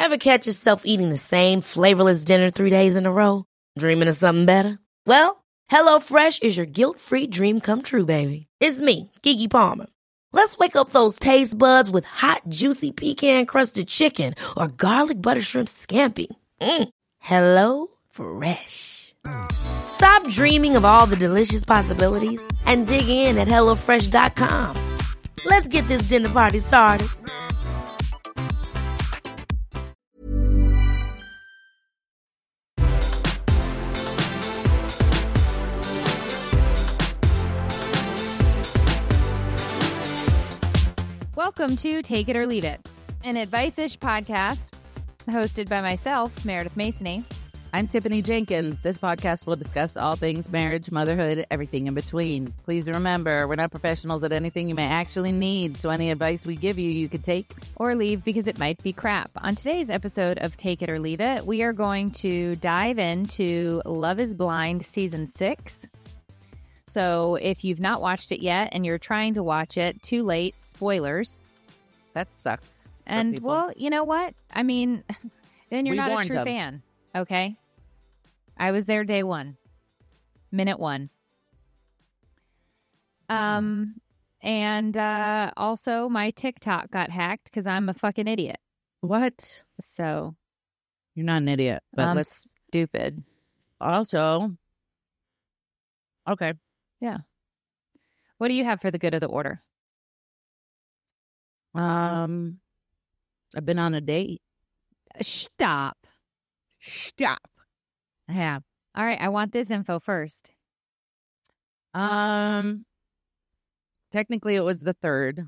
Ever catch yourself eating the same flavorless dinner 3 days in a row? Dreaming of something better? Well, HelloFresh is your guilt-free dream come true, baby. It's me, Keke Palmer. Let's wake up those taste buds with hot, juicy pecan-crusted chicken or garlic butter shrimp scampi. Hello Fresh. Stop dreaming of all the delicious possibilities and dig in at HelloFresh.com. Let's get this dinner party started. Welcome to Take It or Leave It, an advice-ish podcast hosted by myself, Meredith Masony. I'm Tiffany Jenkins. This podcast will discuss all things marriage, motherhood, everything in between. Please remember, we're not professionals at anything you may actually need, so any advice we give you, you could take Or leave because it might be crap. On today's episode of Take It or Leave It, we are going to dive into Love is Blind Season 6. So if you've not watched it yet and you're trying to watch it, too late, spoilers. That sucks. And, well, you know what? I mean, then you're not a true them. fan, okay? I was there day one, minute one. And also my TikTok got hacked because I'm a fucking idiot. What? So You're not an idiot, but I'm let's stupid. also. Okay. Yeah. What do you have for the good of the order? I've been on a date. Stop. I have. All right, I want this info first. Technically, it was the third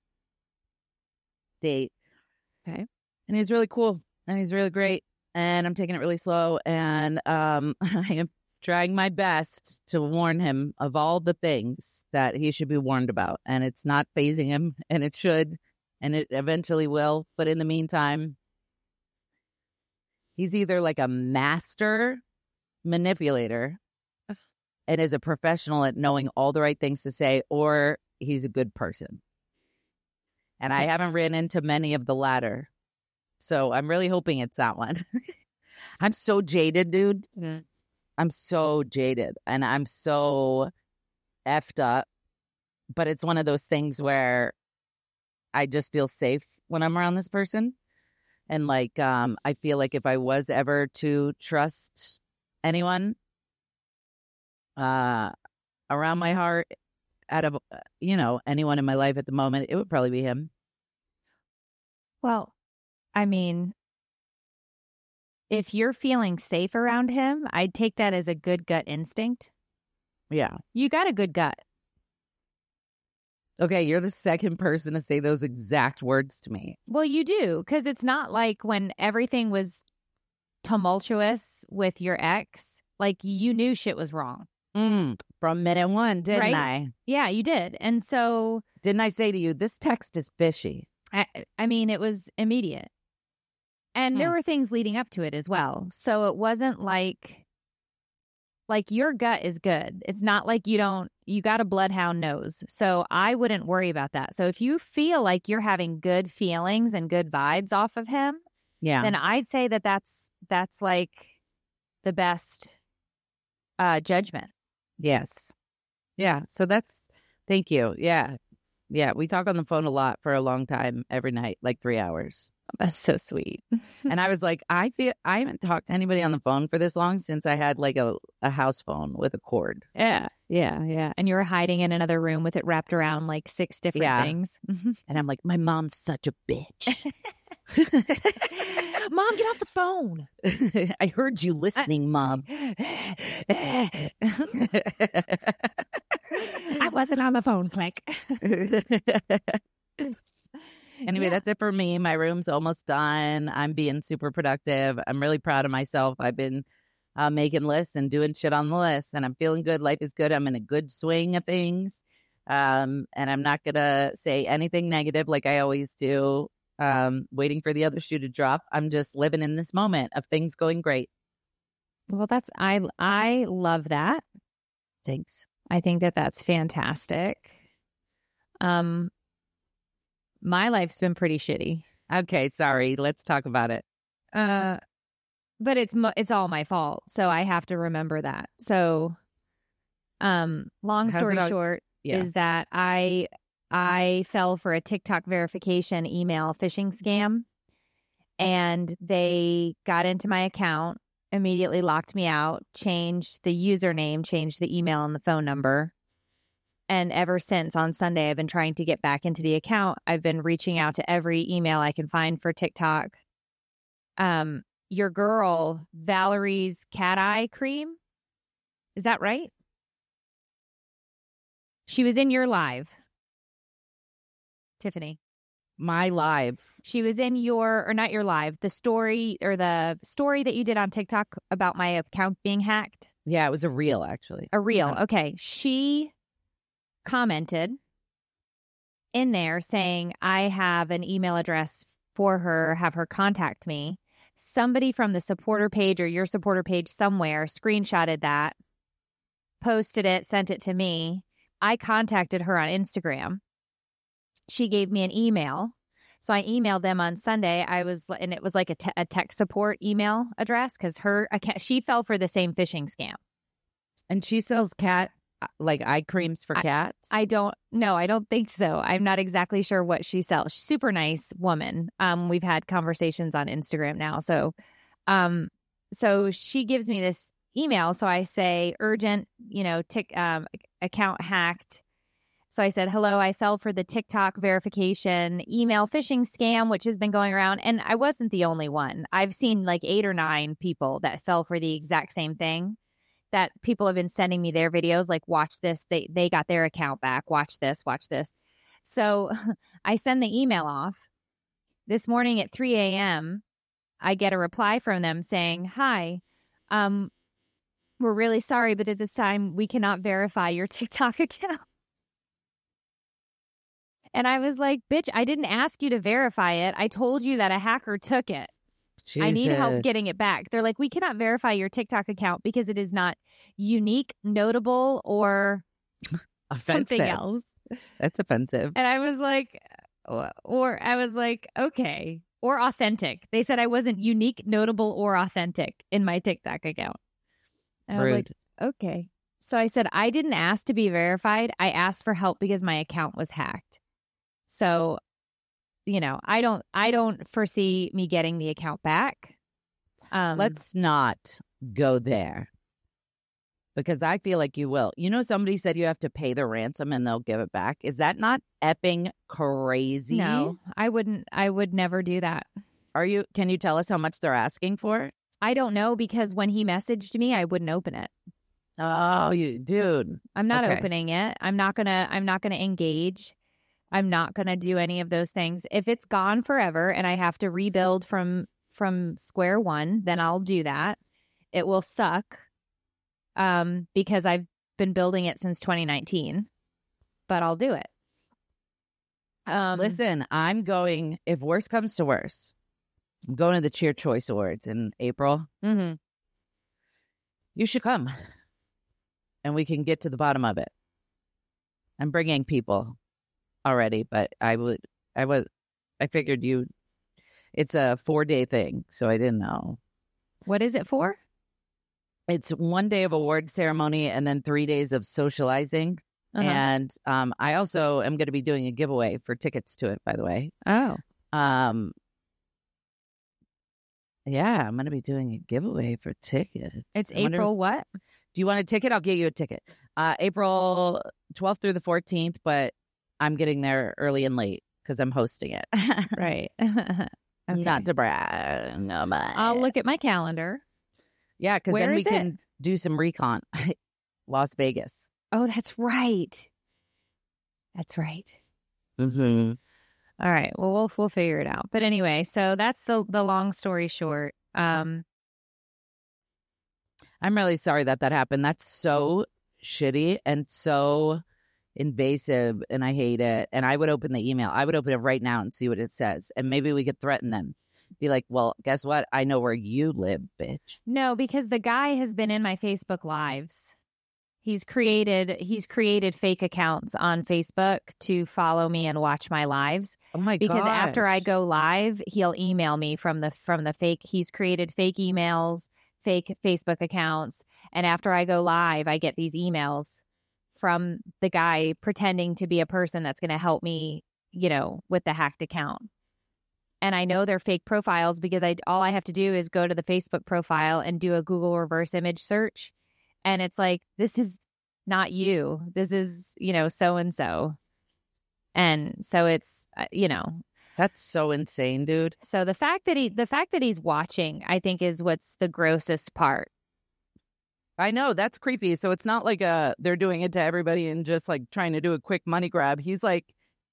date. Okay. And he's really cool. And he's really great. And I'm taking it really slow. And I am trying my best to warn him of all the things that he should be warned about. And it's not phasing him. And it should. And it eventually will. But in the meantime, he's either like a master manipulator and is a professional at knowing all the right things to say, or he's a good person. And I haven't ran into many of the latter. So I'm really hoping it's that one. I'm so jaded, dude. Yeah. I'm so jaded and I'm so effed up. But it's one of those things where I just feel safe when I'm around this person. And like, I feel like if I was ever to trust anyone around my heart, out of, anyone in my life at the moment, it would probably be him. Well, I mean, if you're feeling safe around him, I'd take that as a good gut instinct. Yeah. You got a good gut. Okay, you're the second person to say those exact words to me. Well, you do, because it's not like when everything was tumultuous with your ex, like you knew shit was wrong. From minute one, didn't Right? I? Yeah, you did. And so, Didn't I say to you, this text is fishy? I mean, it was immediate. And there were things leading up to it as well. So it wasn't like your gut is good. It's not like you got a bloodhound nose. So I wouldn't worry about that. So if you feel like you're having good feelings and good vibes off of him, Yeah. then I'd say that's like the best judgment. Yes. Yeah. So thank you. Yeah. Yeah. We talk on the phone a lot for a long time every night, like 3 hours. That's so sweet. And I was like, I haven't talked to anybody on the phone for this long since I had like a house phone with a cord. Yeah. And you were hiding in another room with it wrapped around like 6 different things. And I'm like, my mom's such a bitch. Mom, get off the phone. I heard you listening, Mom. I wasn't on the phone, click. Anyway, that's it for me. My room's almost done. I'm being super productive. I'm really proud of myself. I've been making lists and doing shit on the list, and I'm feeling good. Life is good. I'm in a good swing of things. And I'm not going to say anything negative like I always do, waiting for the other shoe to drop. I'm just living in this moment of things going great. Well, I love that. Thanks. I think that's fantastic. My life's been pretty shitty. Okay, sorry. Let's talk about it. But it's all my fault, so I have to remember that. So, long story short is that I fell for a TikTok verification email phishing scam, and they got into my account, immediately locked me out, changed the username, changed the email and the phone number. And ever since on Sunday, I've been trying to get back into the account. I've been reaching out to every email I can find for TikTok. Your girl, Valerie's cat eye cream. Is that right? She was in your live, Tiffany. My live. She was in your, or not your live, the story that you did on TikTok about my account being hacked. Yeah, it was a reel, actually. A reel. Okay. She commented in there saying, I have an email address for her, have her contact me. Somebody from the supporter page or your supporter page somewhere screenshotted that, posted it, sent it to me. I contacted her on Instagram. She gave me an email. So I emailed them on Sunday. And it was like a tech support email address because she fell for the same phishing scam. And she sells cat eye creams for cats? I don't think so. I'm not exactly sure what she sells. She's a super nice woman. We've had conversations on Instagram now. So she gives me this email. So I say urgent, account hacked. So I said, hello, I fell for the TikTok verification email phishing scam, which has been going around. And I wasn't the only one. I've seen like 8 or 9 people that fell for the exact same thing. That people have been sending me their videos, like, watch this, they got their account back, watch this. So I send the email off. This morning at 3 a.m., I get a reply from them saying, hi, we're really sorry, but at this time, we cannot verify your TikTok account. And I was like, bitch, I didn't ask you to verify it. I told you that a hacker took it. Jesus. I need help getting it back. They're like, we cannot verify your TikTok account because it is not unique, notable, or offensive. Something else. That's offensive. And I was like, okay, or authentic. They said I wasn't unique, notable, or authentic in my TikTok account. And I was like, okay. So I said, I didn't ask to be verified. I asked for help because my account was hacked. So, I don't foresee me getting the account back. Let's not go there because I feel like you will. Somebody said you have to pay the ransom and they'll give it back. Is that not effing crazy? No, I wouldn't. I would never do that. Can you tell us how much they're asking for? I don't know because when he messaged me, I wouldn't open it. Oh, dude. I'm not opening it. I'm not gonna engage. I'm not going to do any of those things. If it's gone forever and I have to rebuild from square one, then I'll do that. It will suck because I've been building it since 2019, but I'll do it. Listen, if worse comes to worse, I'm going to the Cheer Choice Awards in April. Mm-hmm. You should come and we can get to the bottom of it. I'm bringing people already, but I figured it's a 4-day thing, so I didn't know. What is it for? It's 1 day of award ceremony and then 3 days of socializing. Uh-huh. And I also am going to be doing a giveaway for tickets to it, by the way. Oh. Yeah, I'm going to be doing a giveaway for tickets. It's April what? Do you want a ticket? I'll get you a ticket. April 12th through the 14th, but I'm getting there early and late because I'm hosting it. Right. Okay. Not to brag. No, but I'll look at my calendar. Yeah, because then we can do some recon. Las Vegas. Oh, that's right. That's right. Mm-hmm. All right. Well, we'll figure it out. But anyway, so that's the long story short. I'm really sorry that happened. That's so shitty and so invasive, and I hate it. And I would open the email. I would open it right now and see what it says. And maybe we could threaten them. Be like, well, guess what? I know where you live, bitch. No, because the guy has been in my Facebook lives. He's created fake accounts on Facebook to follow me and watch my lives. Oh my god! Because after I go live, he'll email me from the fake. He's created fake emails, fake Facebook accounts, and after I go live, I get these emails from the guy pretending to be a person that's going to help me, with the hacked account. And I know they're fake profiles because all I have to do is go to the Facebook profile and do a Google reverse image search. And it's like, this is not you. This is, so-and-so. And so it's, That's so insane, dude. So the fact that he's watching, I think, is what's the grossest part. I know, that's creepy. So it's not like they're doing it to everybody and just like trying to do a quick money grab. He's like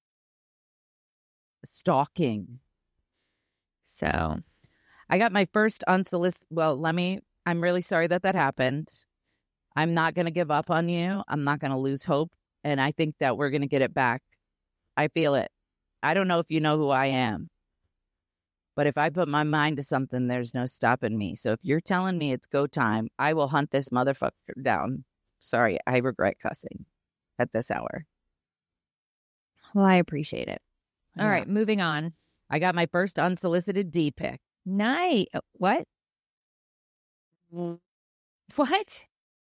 stalking. So I got my first unsolicited. Well, I'm really sorry that happened. I'm not going to give up on you. I'm not going to lose hope. And I think that we're going to get it back. I feel it. I don't know if you know who I am. But if I put my mind to something, there's no stopping me. So if you're telling me it's go time, I will hunt this motherfucker down. Sorry, I regret cussing at this hour. Well, I appreciate it. All Yeah. right, moving on. I got my first unsolicited D pic. Nice. What? What?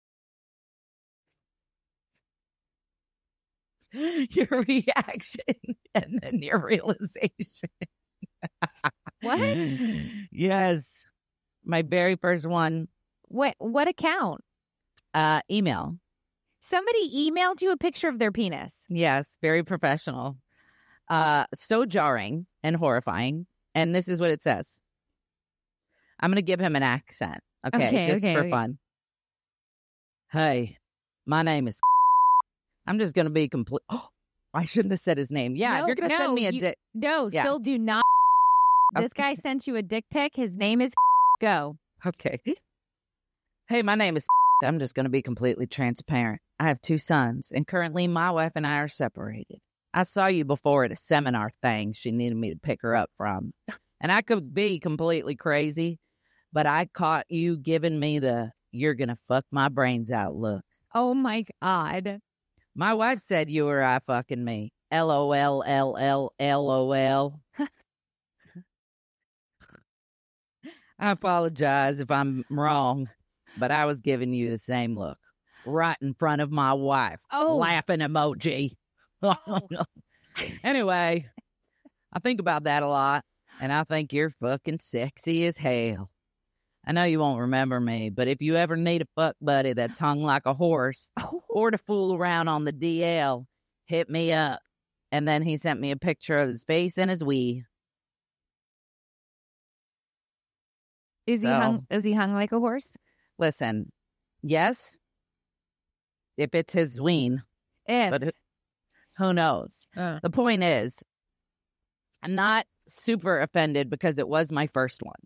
Your reaction and then your realization. What? Yes. My very first one. What account? Email. Somebody emailed you a picture of their penis. Yes, very professional. So jarring and horrifying. And this is what it says. I'm going to give him an accent. Okay, just for fun. Hey, my name is. I'm just going to be complete. Oh, I shouldn't have said his name. Yeah, if you're going to send me a dick. No, Yeah. Phil, do not. This Okay. guy sent you a dick pic. His name is. Go. Okay. Hey, my name is. I'm just going to be completely transparent. I have 2 sons, and currently my wife and I are separated. I saw you before at a seminar thing she needed me to pick her up from. And I could be completely crazy, but I caught you giving me the you're going to fuck my brains out look. Oh, my God. My wife said you were fucking me. LOL. I apologize if I'm wrong, but I was giving you the same look right in front of my wife. Oh. Laughing emoji. Anyway, I think about that a lot, and I think you're fucking sexy as hell. I know you won't remember me, but if you ever need a fuck buddy that's hung like a horse or to fool around on the DL, hit me up. And then he sent me a picture of his face and his wee. Is he hung like a horse? Listen, yes, if it's his ween, but who knows? The point is, I'm not super offended because it was my first one.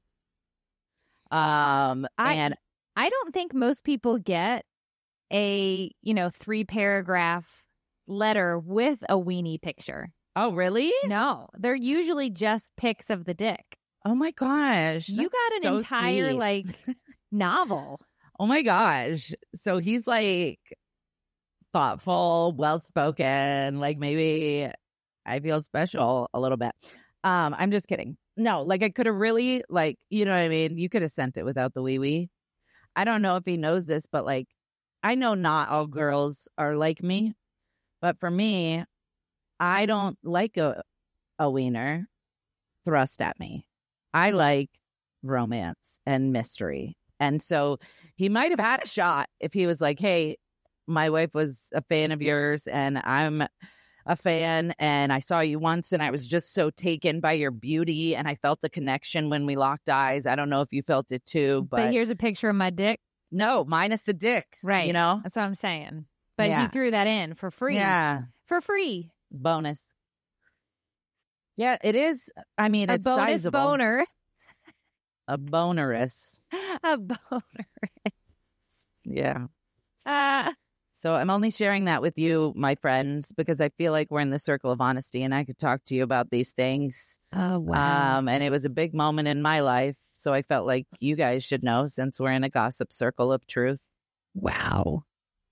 And I don't think most people get a 3-paragraph letter with a weenie picture. oh, really? No, they're usually just pics of the dick. Oh my gosh. You got an so entire sweet. novel. Oh my gosh. So he's like thoughtful, well spoken, like maybe I feel special a little bit. I'm just kidding. No, like I could have really you know what I mean? You could have sent it without the wee wee. I don't know if he knows this, but I know not all girls are like me. But for me, I don't like a wiener thrust at me. I like romance and mystery. And so he might have had a shot if he was like, hey, my wife was a fan of yours and I'm a fan and I saw you once and I was just so taken by your beauty and I felt a connection when we locked eyes. I don't know if you felt it too, but here's a picture of my dick. No, minus the dick. Right. You know? That's what I'm saying. But Yeah. he threw that in for free. Yeah. For free. Bonus. Yeah, it is. I mean, A it's bonus sizable. boner. A bonerous. A boner. Yeah. Ah. So I'm only sharing that with you, my friends, because I feel like we're in the circle of honesty and I could talk to you about these things. Oh, wow. And it was a big moment in my life. So I felt like you guys should know since we're in a gossip circle of truth. Wow.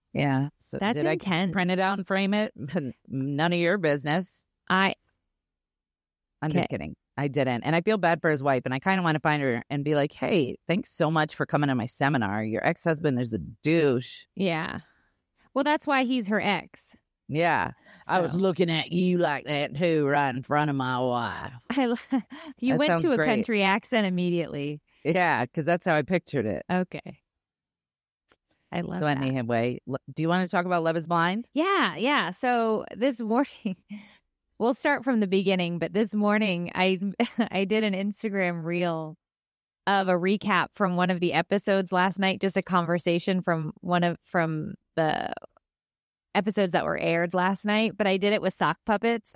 Yeah. So That's did intense. I print it out and frame it? None of your business. I'm just kidding. I didn't. And I feel bad for his wife. And I kind of want to find her and be like, hey, thanks so much for coming to my seminar. Your ex-husband is a douche. Yeah. Well, that's why he's her ex. Yeah. So. I was looking at you like that too, right in front of my wife. You went to a great. country accent immediately. Yeah, because that's how I pictured it. Okay. I love that. So anyway, do you want to talk about Love is Blind? Yeah. So this morning, we'll start from the beginning, but this morning I did an Instagram reel of a recap from one of the episodes last night, just a conversation from the episodes that were aired last night, but I did it with sock puppets.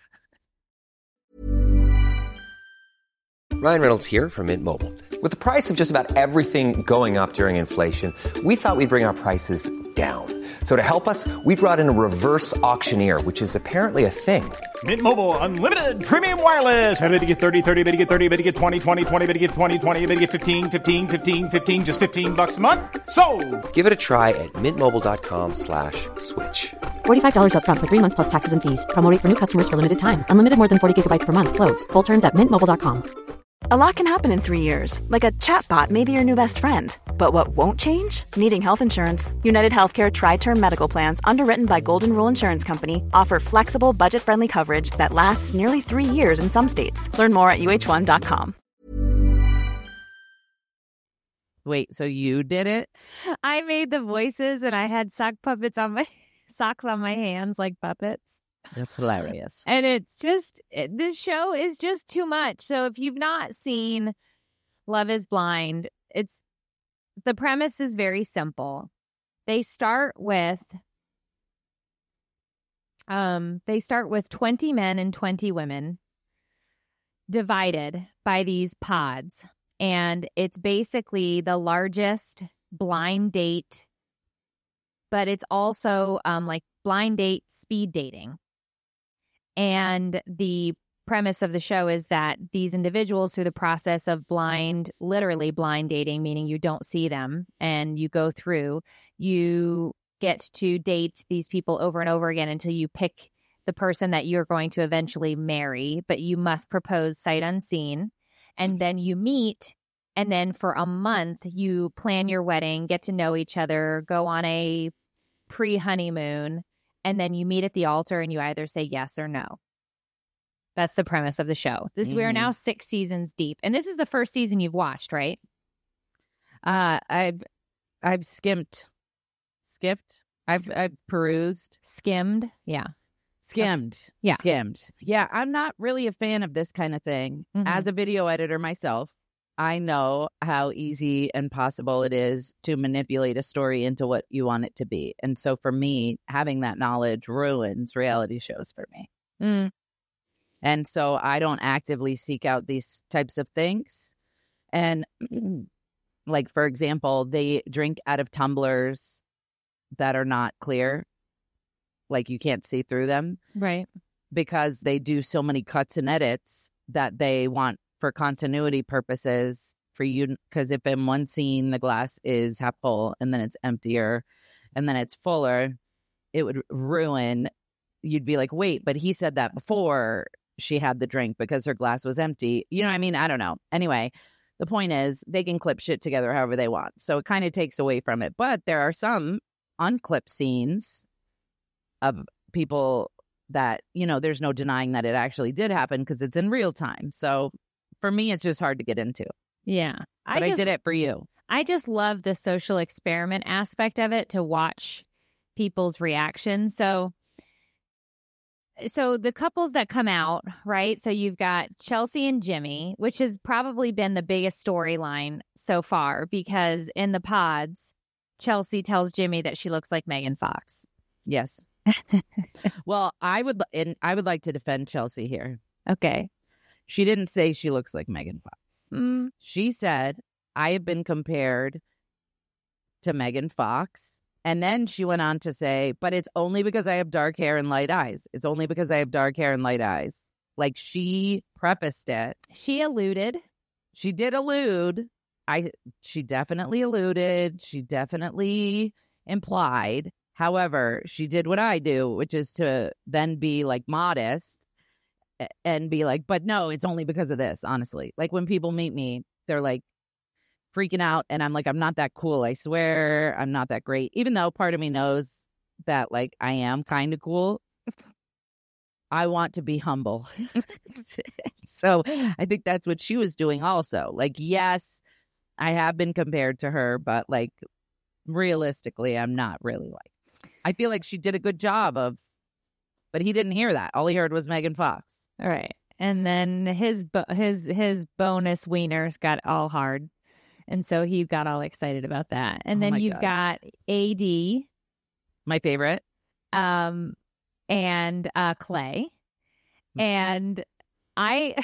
Ryan Reynolds here from Mint Mobile. With the price of just about everything going up during inflation, we thought we'd bring our prices down. So to help us, we brought in a reverse auctioneer, which is apparently a thing. Mint Mobile Unlimited Premium Wireless. How to get 30, 30, bit to get 30, bit to get 20, 20, 20, bit to get 20, 20, bit to get 15, 15, 15, 15, just $15 a month? Sold! Give it a try at mintmobile.com/switch. $45 up front for 3 months plus taxes and fees. Promo rate for new customers for limited time. Unlimited more than 40 gigabytes per month. Slows full terms at mintmobile.com. A lot can happen in 3 years, like a chatbot may be your new best friend. But what won't change? Needing health insurance. United Healthcare Tri-Term Medical Plans, underwritten by Golden Rule Insurance Company, offer flexible, budget-friendly coverage that lasts nearly 3 years in some states. Learn more at UH1.com. Wait, so you did it? I made the voices and I had sock puppets on my socks on my hands like puppets. That's hilarious. And it's just, this show is just too much. So if you've not seen Love is Blind, the premise is very simple. They start with 20 men and 20 women divided by these pods. And it's basically the largest blind date, but it's also like blind date speed dating. And the premise of the show is that these individuals, through the process of literally blind dating, meaning you don't see them and you go through, you get to date these people over and over again until you pick the person that you're going to eventually marry, but you must propose sight unseen. And then you meet, and then for a month, you plan your wedding, get to know each other, go on a pre-honeymoon, and then you meet at the altar and you either say yes or no. That's the premise of the show. We are now 6 seasons deep. And this is the first season you've watched, right? I've skipped. I've perused. Skimmed. Yeah. Skimmed. Yeah. Skimmed. Yeah. I'm not really a fan of this kind of thing. Mm-hmm. As a video editor myself, I know how easy and possible it is to manipulate a story into what you want it to be. And so for me, having that knowledge ruins reality shows for me. Mm. And so I don't actively seek out these types of things. And like, for example, they drink out of tumblers that are not clear. Like you can't see through them. Right. Because they do so many cuts and edits that they want for continuity purposes for you. Because if in one scene the glass is half full and then it's emptier and then it's fuller, it would ruin. You'd be like, wait, but he said that before she had the drink because her glass was empty. You know what I mean? I don't know. Anyway, the point is they can clip shit together however they want. So it kind of takes away from it. But there are some unclipped scenes of people that, you know, there's no denying that it actually did happen because it's in real time. So for me, it's just hard to get into. Yeah. But I did it for you. I just love the social experiment aspect of it, to watch people's reactions. So the couples that come out, right? So you've got Chelsea and Jimmy, which has probably been the biggest storyline so far because in the pods, Chelsea tells Jimmy that she looks like Megan Fox. Yes. Well, I would like to defend Chelsea here. Okay. She didn't say she looks like Megan Fox. She said, I have been compared to Megan Fox. And then she went on to say, but it's only because I have dark hair and light eyes. It's only because I have dark hair and light eyes. Like, she prefaced it. She alluded. She did allude. She definitely alluded. She definitely implied. However, she did what I do, which is to then be like modest and be like, but no, it's only because of this, honestly. Like when people meet me, they're like freaking out. And I'm like, I'm not that cool. I swear I'm not that great. Even though part of me knows that like I am kind of cool. I want to be humble. So I think that's what she was doing also. Like, yes, I have been compared to her, but like realistically, I'm not really like. I feel like she did a good job of, but he didn't hear that. All he heard was Megan Fox. All right. And then his bonus wieners got all hard. And so he got all excited about that. And then you've got AD. My favorite. And Clay. And I'm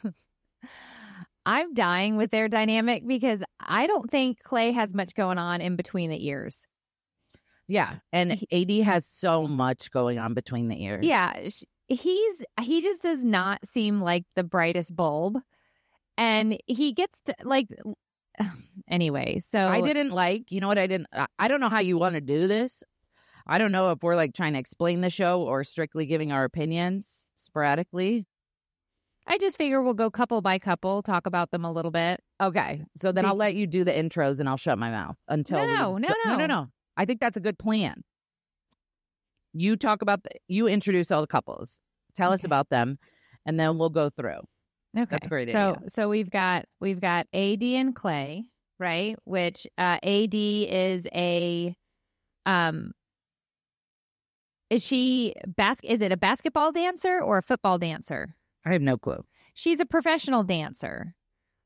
dying with their dynamic because I don't think Clay has much going on in between the ears. Yeah. And AD has so much going on between the ears. Yeah. He just does not seem like the brightest bulb. And he gets to like, anyway, so I didn't like, you know what I didn't, I don't know how you want to do this. I don't know if we're like trying to explain the show or strictly giving our opinions sporadically. I just figure we'll go couple by couple, talk about them a little bit. Okay. So then I'll let you do the intros and I'll shut my mouth until No. I think that's a good plan. You talk about, you introduce all the couples. Tell us about them and then we'll go through. Okay. That's a great idea. So we've got AD and Clay, right? Which AD is a is it a basketball dancer or a football dancer? I have no clue. She's a professional dancer.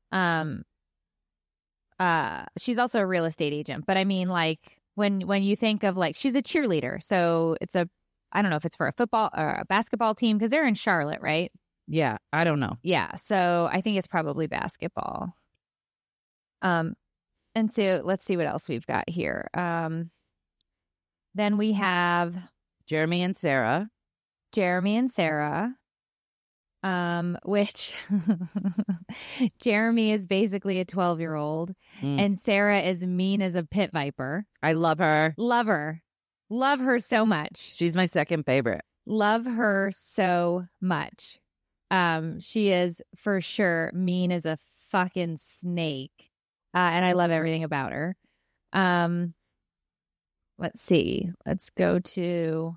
She's also a real estate agent, but I mean like when you think of like she's a cheerleader. So it's I don't know if it's for a football or a basketball team because they're in Charlotte, right? Yeah, I don't know. Yeah, so I think it's probably basketball. And so let's see what else we've got here. Then we have Jeremy and Sarah, which Jeremy is basically a 12-year-old and Sarah is mean as a pit viper. I love her. Love her so much. She's my second favorite. Love her so much. She is for sure mean as a fucking snake. And I love everything about her. Let's see. Let's go to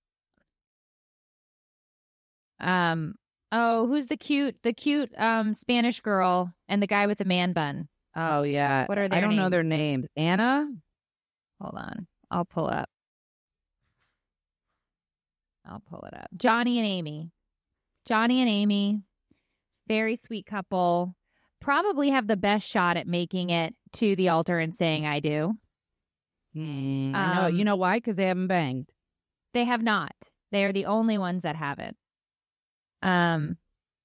who's the cute Spanish girl and the guy with the man bun? Oh yeah. What are their names? I don't know their names. Anna? Hold on. I'll pull it up. Johnny and Amy. Very sweet couple. Probably have the best shot at making it to the altar and saying I do. I know. You know why? Because they haven't banged. They have not. They are the only ones that haven't. And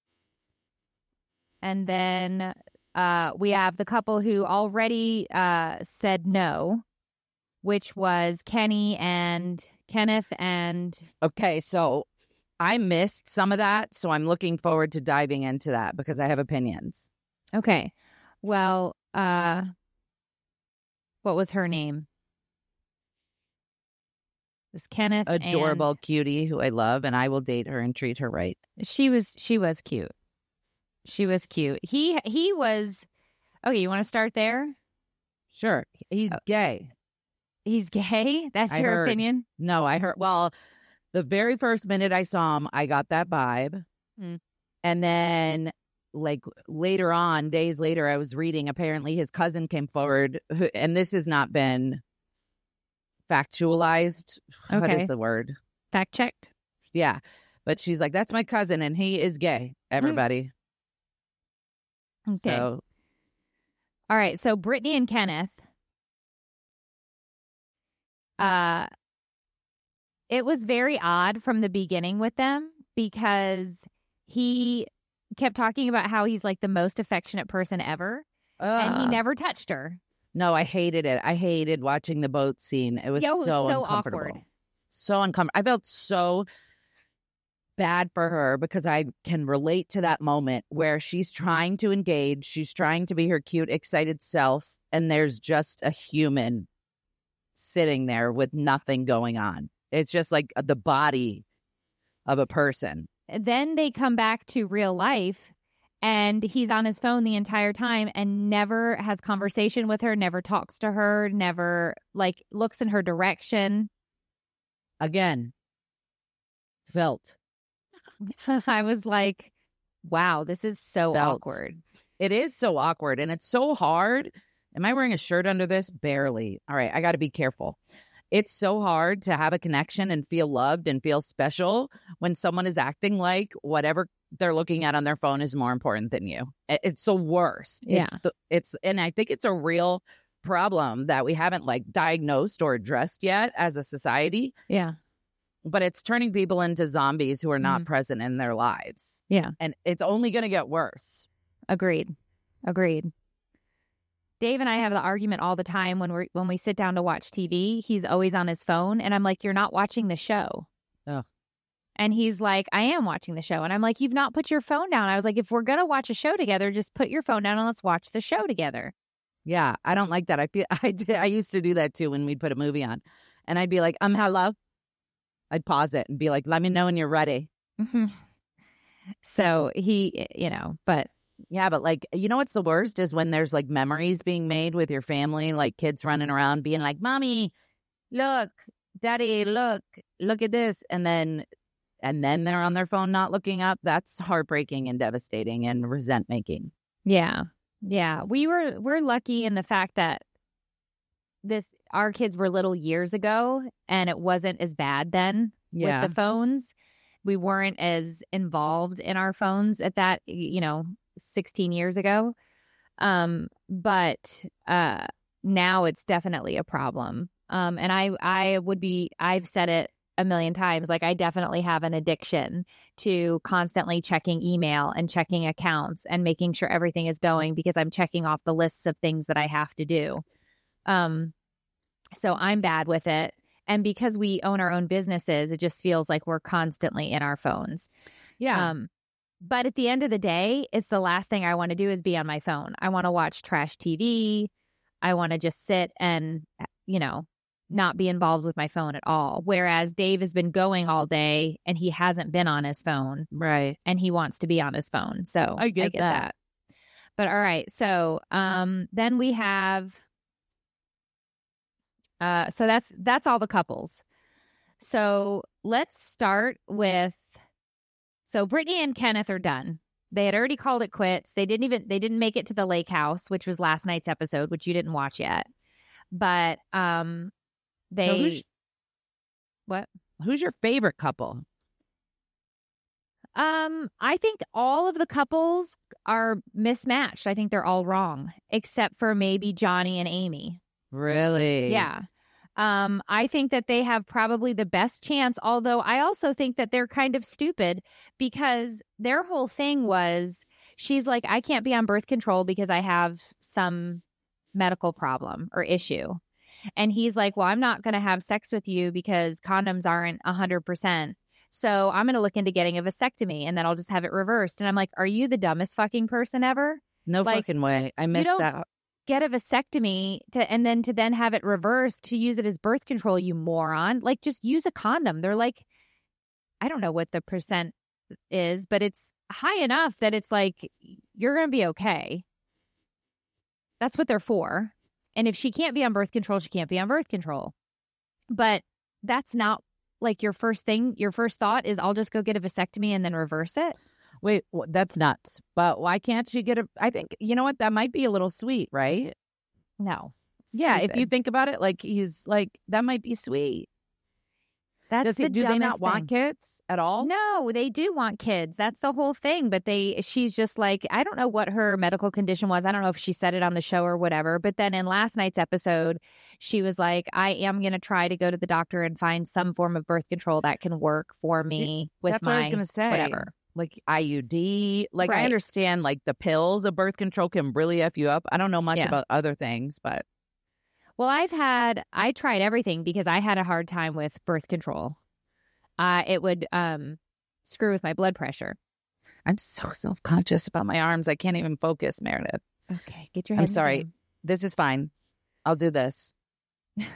then we have the couple who already said no, which was Kenneth and... Okay, so I missed some of that, so I'm looking forward to diving into that because I have opinions. Okay. Well, what was her name? It was Kenneth. Adorable cutie who I love, and I will date her and treat her right. She was cute. She was cute. He was... Okay, you want to start there? Sure. He's gay. He's gay? That's your opinion? No, I heard... Well, the very first minute I saw him, I got that vibe. And then, like, later on, days later, I was reading, apparently his cousin came forward, and this has not been factualized. Okay. What is the word? Fact checked? Yeah. But she's like, that's my cousin, and he is gay, everybody. Okay. So... All right, so Brittany and Kenneth, it was very odd from the beginning with them because he kept talking about how he's like the most affectionate person ever, and he never touched her. No, I hated it. I hated watching the boat scene. It was so uncomfortable. Awkward. So uncomfortable. I felt so bad for her because I can relate to that moment where she's trying to engage, she's trying to be her cute, excited self, and there's just a human sitting there with nothing going on. It's just like the body of a person. Then they come back to real life and he's on his phone the entire time and never has conversation with her, never talks to her, never like looks in her direction. Again, felt. I was like, wow, this is so awkward. It is so awkward and it's so hard. Am I wearing a shirt under this? Barely. All right, I got to be careful. It's so hard to have a connection and feel loved and feel special when someone is acting like whatever they're looking at on their phone is more important than you. It's the worst. Yeah. And I think it's a real problem that we haven't like diagnosed or addressed yet as a society. Yeah. But it's turning people into zombies who are not present in their lives. Yeah. And it's only going to get worse. Agreed. Dave and I have the argument all the time when we sit down to watch TV. He's always on his phone. And I'm like, you're not watching the show. Oh. And he's like, I am watching the show. And I'm like, you've not put your phone down. I was like, if we're going to watch a show together, just put your phone down and let's watch the show together. Yeah, I don't like that. I used to do that too when we'd put a movie on. And I'd be like, hello. I'd pause it and be like, let me know when you're ready. So he, but. Yeah, but like, you know what's the worst is when there's like memories being made with your family, like kids running around being like, Mommy, look, Daddy, look at this. And then they're on their phone not looking up. That's heartbreaking and devastating and resent making. Yeah. Yeah. We're lucky in the fact that our kids were little years ago and it wasn't as bad then with the phones. We weren't as involved in our phones at that, 16 years ago. But now it's definitely a problem. And I've said it a million times, like I definitely have an addiction to constantly checking email and checking accounts and making sure everything is going because I'm checking off the lists of things that I have to do. So I'm bad with it. And because we own our own businesses, it just feels like we're constantly in our phones. Yeah. But at the end of the day, it's the last thing I want to do is be on my phone. I want to watch trash TV. I want to just sit and, not be involved with my phone at all. Whereas Dave has been going all day and he hasn't been on his phone. Right. And he wants to be on his phone. So I get that. But all right. So then we have, so that's all the couples. So let's start with, so Brittany and Kenneth are done. They had already called it quits. They didn't make it to the lake house, which was last night's episode, which you didn't watch yet. But who's your favorite couple? I think all of the couples are mismatched. I think they're all wrong, except for maybe Johnny and Amy. Really? Yeah. I think that they have probably the best chance, although I also think that they're kind of stupid because their whole thing was, she's like, I can't be on birth control because I have some medical problem or issue. And he's like, well, I'm not going to have sex with you because condoms aren't 100%. So I'm going to look into getting a vasectomy and then I'll just have it reversed. And I'm like, are you the dumbest fucking person ever? No fucking way. I missed that. Get a vasectomy to then have it reversed to use it as birth control, you moron. Like, just use a condom. They're like, I don't know what the percent is, but it's high enough that it's like, you're going to be okay. That's what they're for. And if she can't be on birth control, she can't be on birth control. But that's not like your first thing. Your first thought is, I'll just go get a vasectomy and then reverse it. Wait, that's nuts. But why can't she get I think, you know what? That might be a little sweet, right? No. Yeah, Stupid. if you think about it, like he's like, that might be sweet. That's do they not want kids at all? No, they do want kids. That's the whole thing. But she's just like, I don't know what her medical condition was. I don't know if she said it on the show or whatever. But then in last night's episode, she was like, I am going to try to go to the doctor and find some form of birth control that can work for me with That's what I was going to say. Whatever. Like IUD. Like Right. I understand like the pills of birth control can really F you up. I don't know much about other things, but. Well, I tried everything because I had a hard time with birth control. It would screw with my blood pressure. I'm so self-conscious about my arms. I can't even focus, Meredith. Okay, get your head I'm sorry. down. This is fine. I'll do this.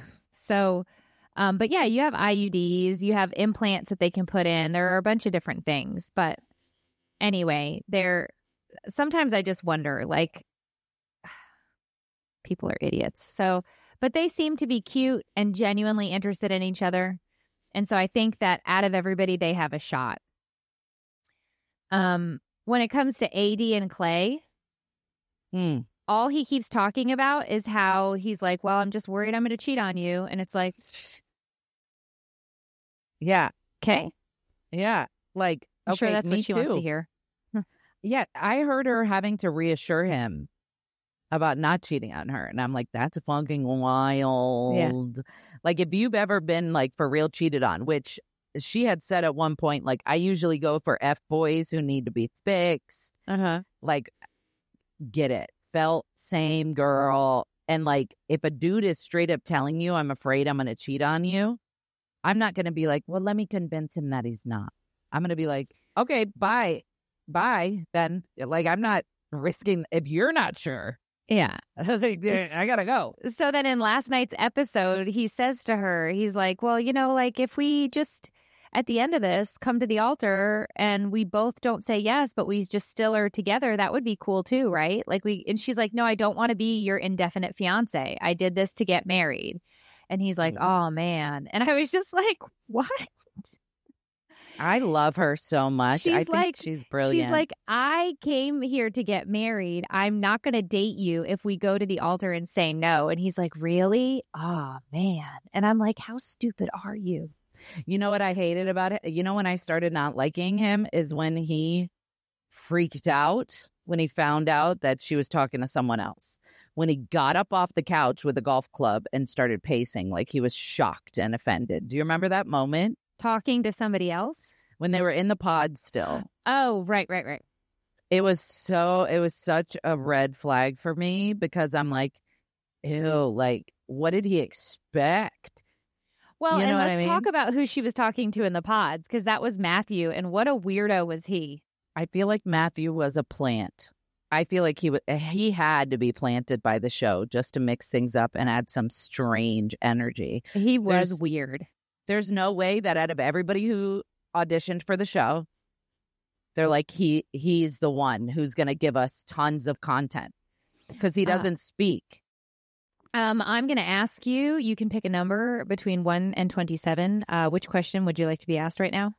So, but yeah, you have IUDs, you have implants that they can put in. There are a bunch of different things. But anyway, sometimes I just wonder, like, people are idiots. So, but they seem to be cute and genuinely interested in each other. And so I think that out of everybody, they have a shot. When it comes to AD and Clay, all he keeps talking about is how he's like, well, I'm just worried I'm going to cheat on you. And it's like, yeah. Okay. Yeah. Like, I'm okay, sure that's me what she too. wants to hear. Yeah. I heard her having to reassure him about not cheating on her. And I'm like, that's fucking wild. Yeah. Like, if you've ever been, like, for real cheated on, which she had said at one point, like, I usually go for F-boys who need to be fixed. Like, get it. Felt same girl. And, like, if a dude is straight up telling you, I'm afraid I'm going to cheat on you, I'm not going to be like, well, let me convince him that he's not. I'm going to be like, okay, bye. Then, like, I'm not risking, if you're not sure. Yeah. I gotta go. So then in last night's episode, he says to her, he's like, well, you know, like, if we just at the end of this come to the altar and we both don't say yes, but we just still are together, that would be cool too, right? Like, and she's like, no, I don't want to be your indefinite fiance. I did this to get married. And he's like, oh man. And I was just like, what? I love her so much. I think she's brilliant. She's like, I came here to get married. I'm not going to date you if we go to the altar and say no. And he's like, really? Oh, man. And I'm like, how stupid are you? You know what I hated about it? You know, when I started not liking him is when he freaked out when he found out that she was talking to someone else. When he got up off the couch with a golf club and started pacing like he was shocked and offended. Do you remember that moment? Talking to somebody else? When they were in the pod still. Oh, right. It was such a red flag for me because I'm like, ew, like, what did he expect? Well, you know and let's I mean? talk about who she was talking to in the pods, because that was Matthew, and what a weirdo was he. I feel like Matthew was a plant. I feel like he had to be planted by the show just to mix things up and add some strange energy. He was weird. There's no way that out of everybody who auditioned for the show, they're like, he's the one who's going to give us tons of content because he doesn't speak. I'm going to ask you, you can pick a number between 1 and 27. Which question would you like to be asked right now?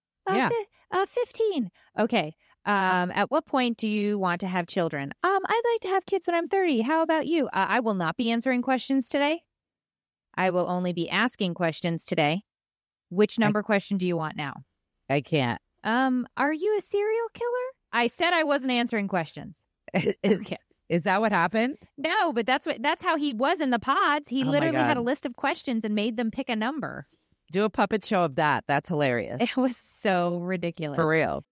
15. Okay. At what point do you want to have children? I'd like to have kids when I'm 30. How about you? I will not be answering questions today. I will only be asking questions today. Which number question do you want now? I can't. Are you a serial killer? I said I wasn't answering questions. Is that what happened? No, but that's how he was in the pods. He literally had a list of questions and made them pick a number. Do a puppet show of that. That's hilarious. It was so ridiculous. For real.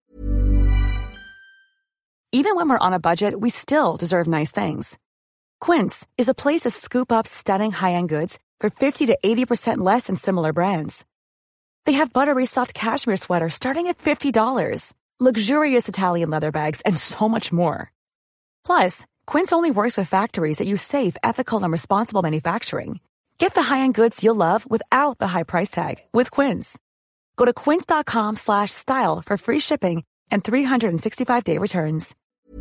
Even when we're on a budget, we still deserve nice things. Quince is a place to scoop up stunning high-end goods for 50 to 80% less than similar brands. They have buttery soft cashmere sweaters starting at $50, luxurious Italian leather bags, and so much more. Plus, Quince only works with factories that use safe, ethical, and responsible manufacturing. Get the high-end goods you'll love without the high price tag with Quince. Go to quince.com/style for free shipping and 365-day returns.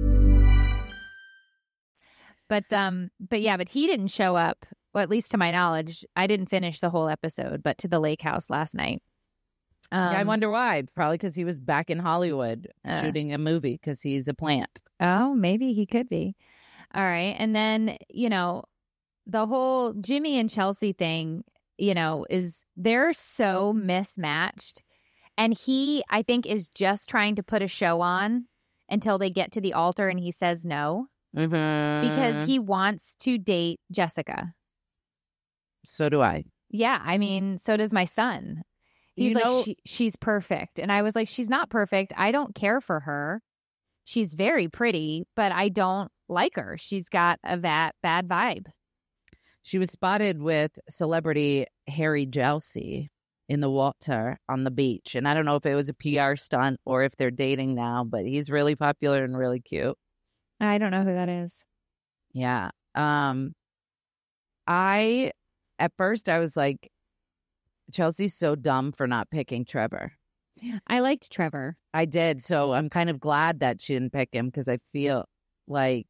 But he didn't show up. Well, at least to my knowledge, I didn't finish the whole episode, but to the lake house last night. I wonder why. Probably because he was back in Hollywood shooting a movie because he's a plant. Oh, maybe he could be. All right. And then, the whole Jimmy and Chelsea thing, they're so mismatched. And he, I think, is just trying to put a show on until they get to the altar and he says no. Mm-hmm. Because he wants to date Jessica. So do I. Yeah. I mean, so does my son. He's she's perfect. And I was like, she's not perfect. I don't care for her. She's very pretty, but I don't like her. She's got a bad vibe. She was spotted with celebrity Harry Jowsey in the water on the beach. And I don't know if it was a PR stunt or if they're dating now, but he's really popular and really cute. I don't know who that is. Yeah. I at first I was like, Chelsea's so dumb for not picking Trevor. I liked Trevor. I did. So I'm kind of glad that she didn't pick him because I feel like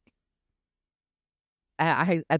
at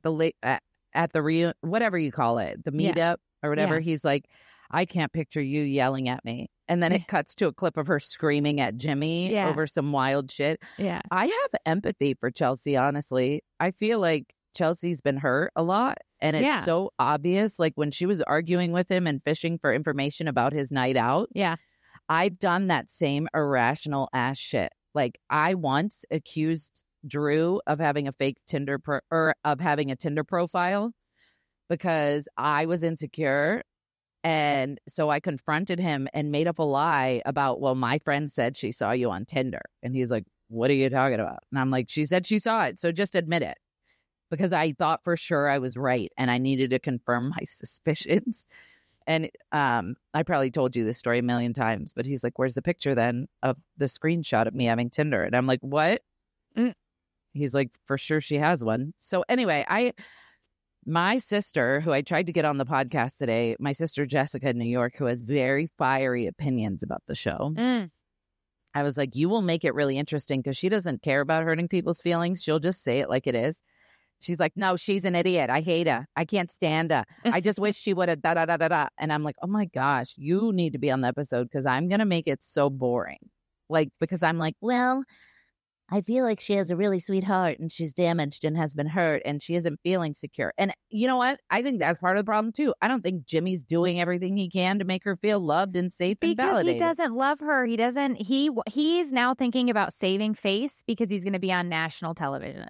the whatever you call it, the meetup or whatever, he's like, I can't picture you yelling at me. And then it cuts to a clip of her screaming at Jimmy over some wild shit. Yeah. I have empathy for Chelsea, honestly. I feel like Chelsea's been hurt a lot. And it's so obvious. Like when she was arguing with him and fishing for information about his night out. Yeah. I've done that same irrational ass shit. Like I once accused Drew of having a fake Tinder of having a Tinder profile because I was insecure. And so I confronted him and made up a lie about, well, my friend said she saw you on Tinder. And he's like, what are you talking about? And I'm like, she said she saw it. So just admit it. Because I thought for sure I was right and I needed to confirm my suspicions. And I probably told you this story a million times, but he's like, where's the picture then of the screenshot of me having Tinder? And I'm like, what? He's like, for sure she has one. So anyway, my sister, who I tried to get on the podcast today, my sister Jessica in New York, who has very fiery opinions about the show. I was like, you will make it really interesting because she doesn't care about hurting people's feelings. She'll just say it like it is. She's like, no, she's an idiot. I hate her. I can't stand her. I just wish she would have da-da-da-da-da. And I'm like, oh my gosh, you need to be on the episode because I'm going to make it so boring. Like, because I'm like, well, I feel like she has a really sweet heart and she's damaged and has been hurt and she isn't feeling secure. And you know what? I think that's part of the problem too. I don't think Jimmy's doing everything he can to make her feel loved and safe and validated. Because he doesn't love her. He's now thinking about saving face because he's going to be on national television.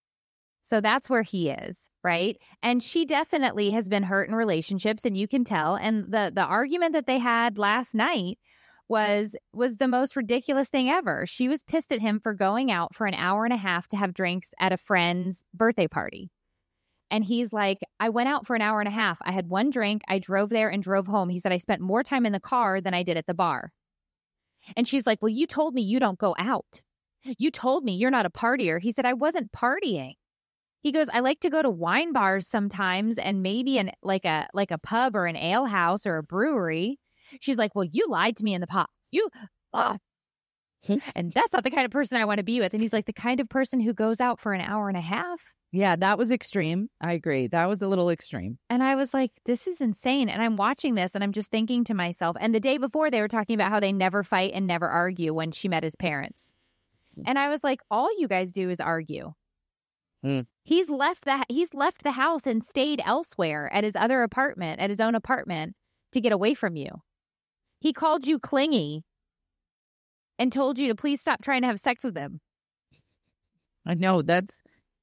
So that's where he is, right? And she definitely has been hurt in relationships, and you can tell. And the argument that they had last night was the most ridiculous thing ever. She was pissed at him for going out for an hour and a half to have drinks at a friend's birthday party. And he's like, I went out for an hour and a half. I had one drink. I drove there and drove home. He said, I spent more time in the car than I did at the bar. And she's like, well, you told me you don't go out. You told me you're not a partier. He said, I wasn't partying. He goes, I like to go to wine bars sometimes and maybe like a pub or an ale house or a brewery. She's like, well, you lied to me in the past. And that's not the kind of person I want to be with. And he's like, the kind of person who goes out for an hour and a half. Yeah, that was extreme. I agree. That was a little extreme. And I was like, this is insane. And I'm watching this and I'm just thinking to myself, and the day before they were talking about how they never fight and never argue when she met his parents. And I was like, all you guys do is argue. He's left the house and stayed elsewhere at his own apartment to get away from you. He called you clingy and told you to please stop trying to have sex with him. I know, that's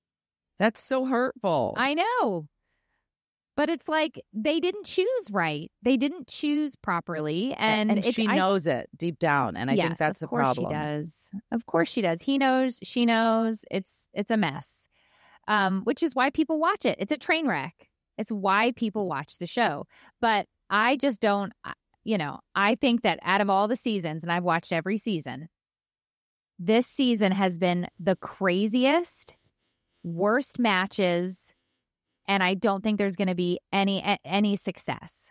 so hurtful. I know. But it's like they didn't choose right. They didn't choose properly. And she knows it deep down. And I think that's a problem. Of course she does. Of course she does. He knows. She knows. It's a mess. Which is why people watch it. It's a train wreck. It's why people watch the show. But I just don't, I think that out of all the seasons, and I've watched every season, this season has been the craziest, worst matches, and I don't think there's going to be any success.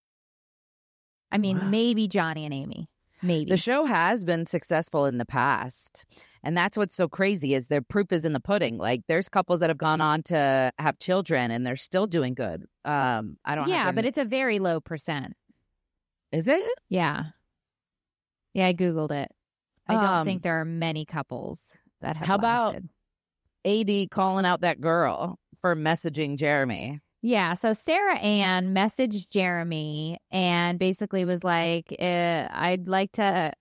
I mean, maybe Johnny and Amy. Maybe. The show has been successful in the past. And that's what's so crazy is the proof is in the pudding. Like there's couples that have gone on to have children and they're still doing good. But it's a very low percent. Is it? Yeah. Yeah, I Googled it. I don't think there are many couples that have lasted. About AD calling out that girl for messaging Jeremy? Yeah, so Sarah Ann messaged Jeremy and basically was like, "I'd like to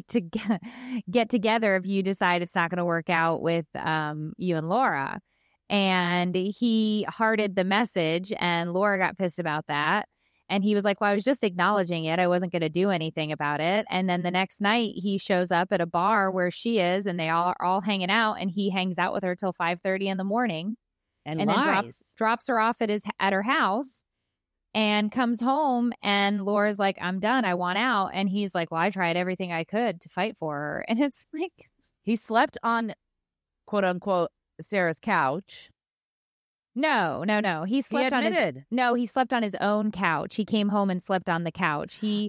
get together if you decide it's not going to work out with you and Laura." And he hearted the message, and Laura got pissed about that. And he was like, "Well, I was just acknowledging it. I wasn't going to do anything about it." And then the next night, he shows up at a bar where she is, and they are all hanging out, and he hangs out with her till 5:30 in the morning. And then drops her off at her house and comes home. And Laura's like, I'm done. I want out. And he's like, well, I tried everything I could to fight for her. And it's like he slept on, quote unquote, Sarah's couch. No. He slept on he slept on his own couch. He came home and slept on the couch. She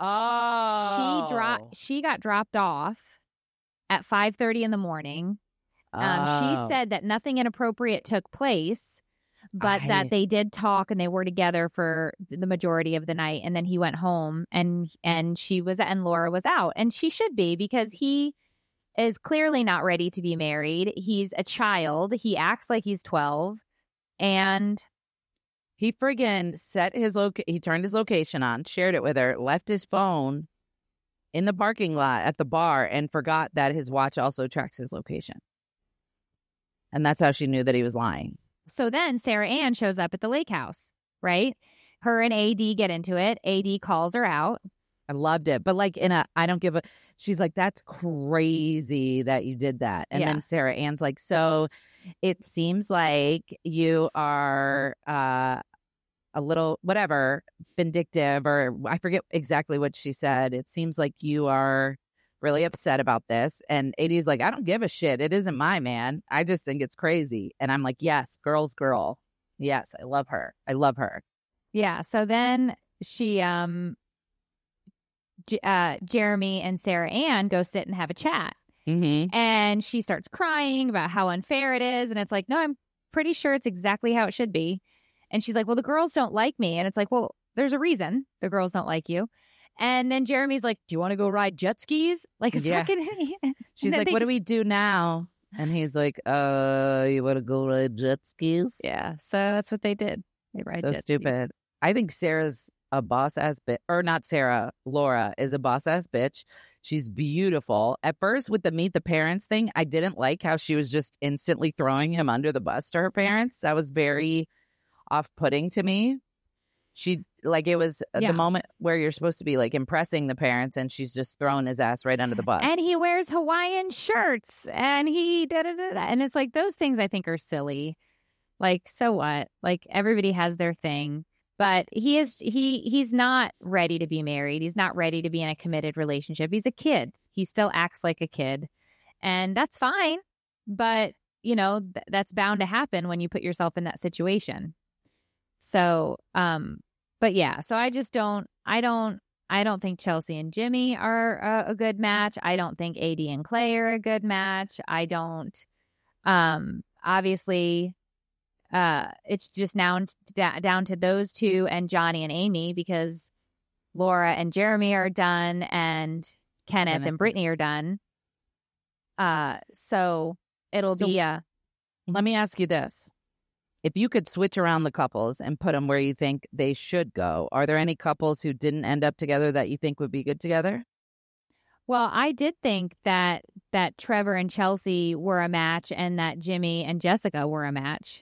got dropped off at 5:30 in the morning. She said that nothing inappropriate took place, but that they did talk and they were together for the majority of the night. And then he went home and Laura was out. And she should be, because he is clearly not ready to be married. He's a child. He acts like he's 12. And he friggin' he turned his location on, shared it with her, left his phone in the parking lot at the bar, and forgot that his watch also tracks his location. And that's how she knew that he was lying. So then Sarah Ann shows up at the lake house, right? Her and AD get into it. AD calls her out. I loved it. But like she's like, that's crazy that you did that. And then Sarah Ann's like, so it seems like you are a little, whatever, vindictive, or I forget exactly what she said. It seems like you are really upset about this. And AD's like, I don't give a shit. It isn't my man. I just think it's crazy. And I'm like, yes, girl's girl. Yes, I love her. Yeah. So then she, Jeremy and Sarah Ann go sit and have a chat. Mm-hmm. And she starts crying about how unfair it is. And it's like, no, I'm pretty sure it's exactly how it should be. And she's like, well, the girls don't like me. And it's like, well, there's a reason the girls don't like you. And then Jeremy's like, do you want to go ride jet skis? Like, fucking. She's like, what do we do now? And he's like, you want to go ride jet skis? Yeah. So that's what they did. They ride jet skis. So stupid. I think Sarah's a boss ass bitch, or not Sarah, Laura is a boss ass bitch. She's beautiful. At first, with the meet the parents thing, I didn't like how she was just instantly throwing him under the bus to her parents. That was very off-putting to me. It was the moment where you're supposed to be like impressing the parents, and she's just throwing his ass right under the bus. And he wears Hawaiian shirts, and he da-da-da-da. And it's like, those things I think are silly. Like, so what? Like, everybody has their thing. But he's not ready to be married. He's not ready to be in a committed relationship. He's a kid. He still acts like a kid. And that's fine. But, that's bound to happen when you put yourself in that situation. So, but yeah, so I don't think Chelsea and Jimmy are a good match. I don't think AD and Clay are a good match. I don't, obviously, it's just now down to those two and Johnny and Amy, because Laura and Jeremy are done and Kenneth and Brittany are done. So it'll be let me ask you this. If you could switch around the couples and put them where you think they should go, are there any couples who didn't end up together that you think would be good together? Well, I did think that Trevor and Chelsea were a match and that Jimmy and Jessica were a match.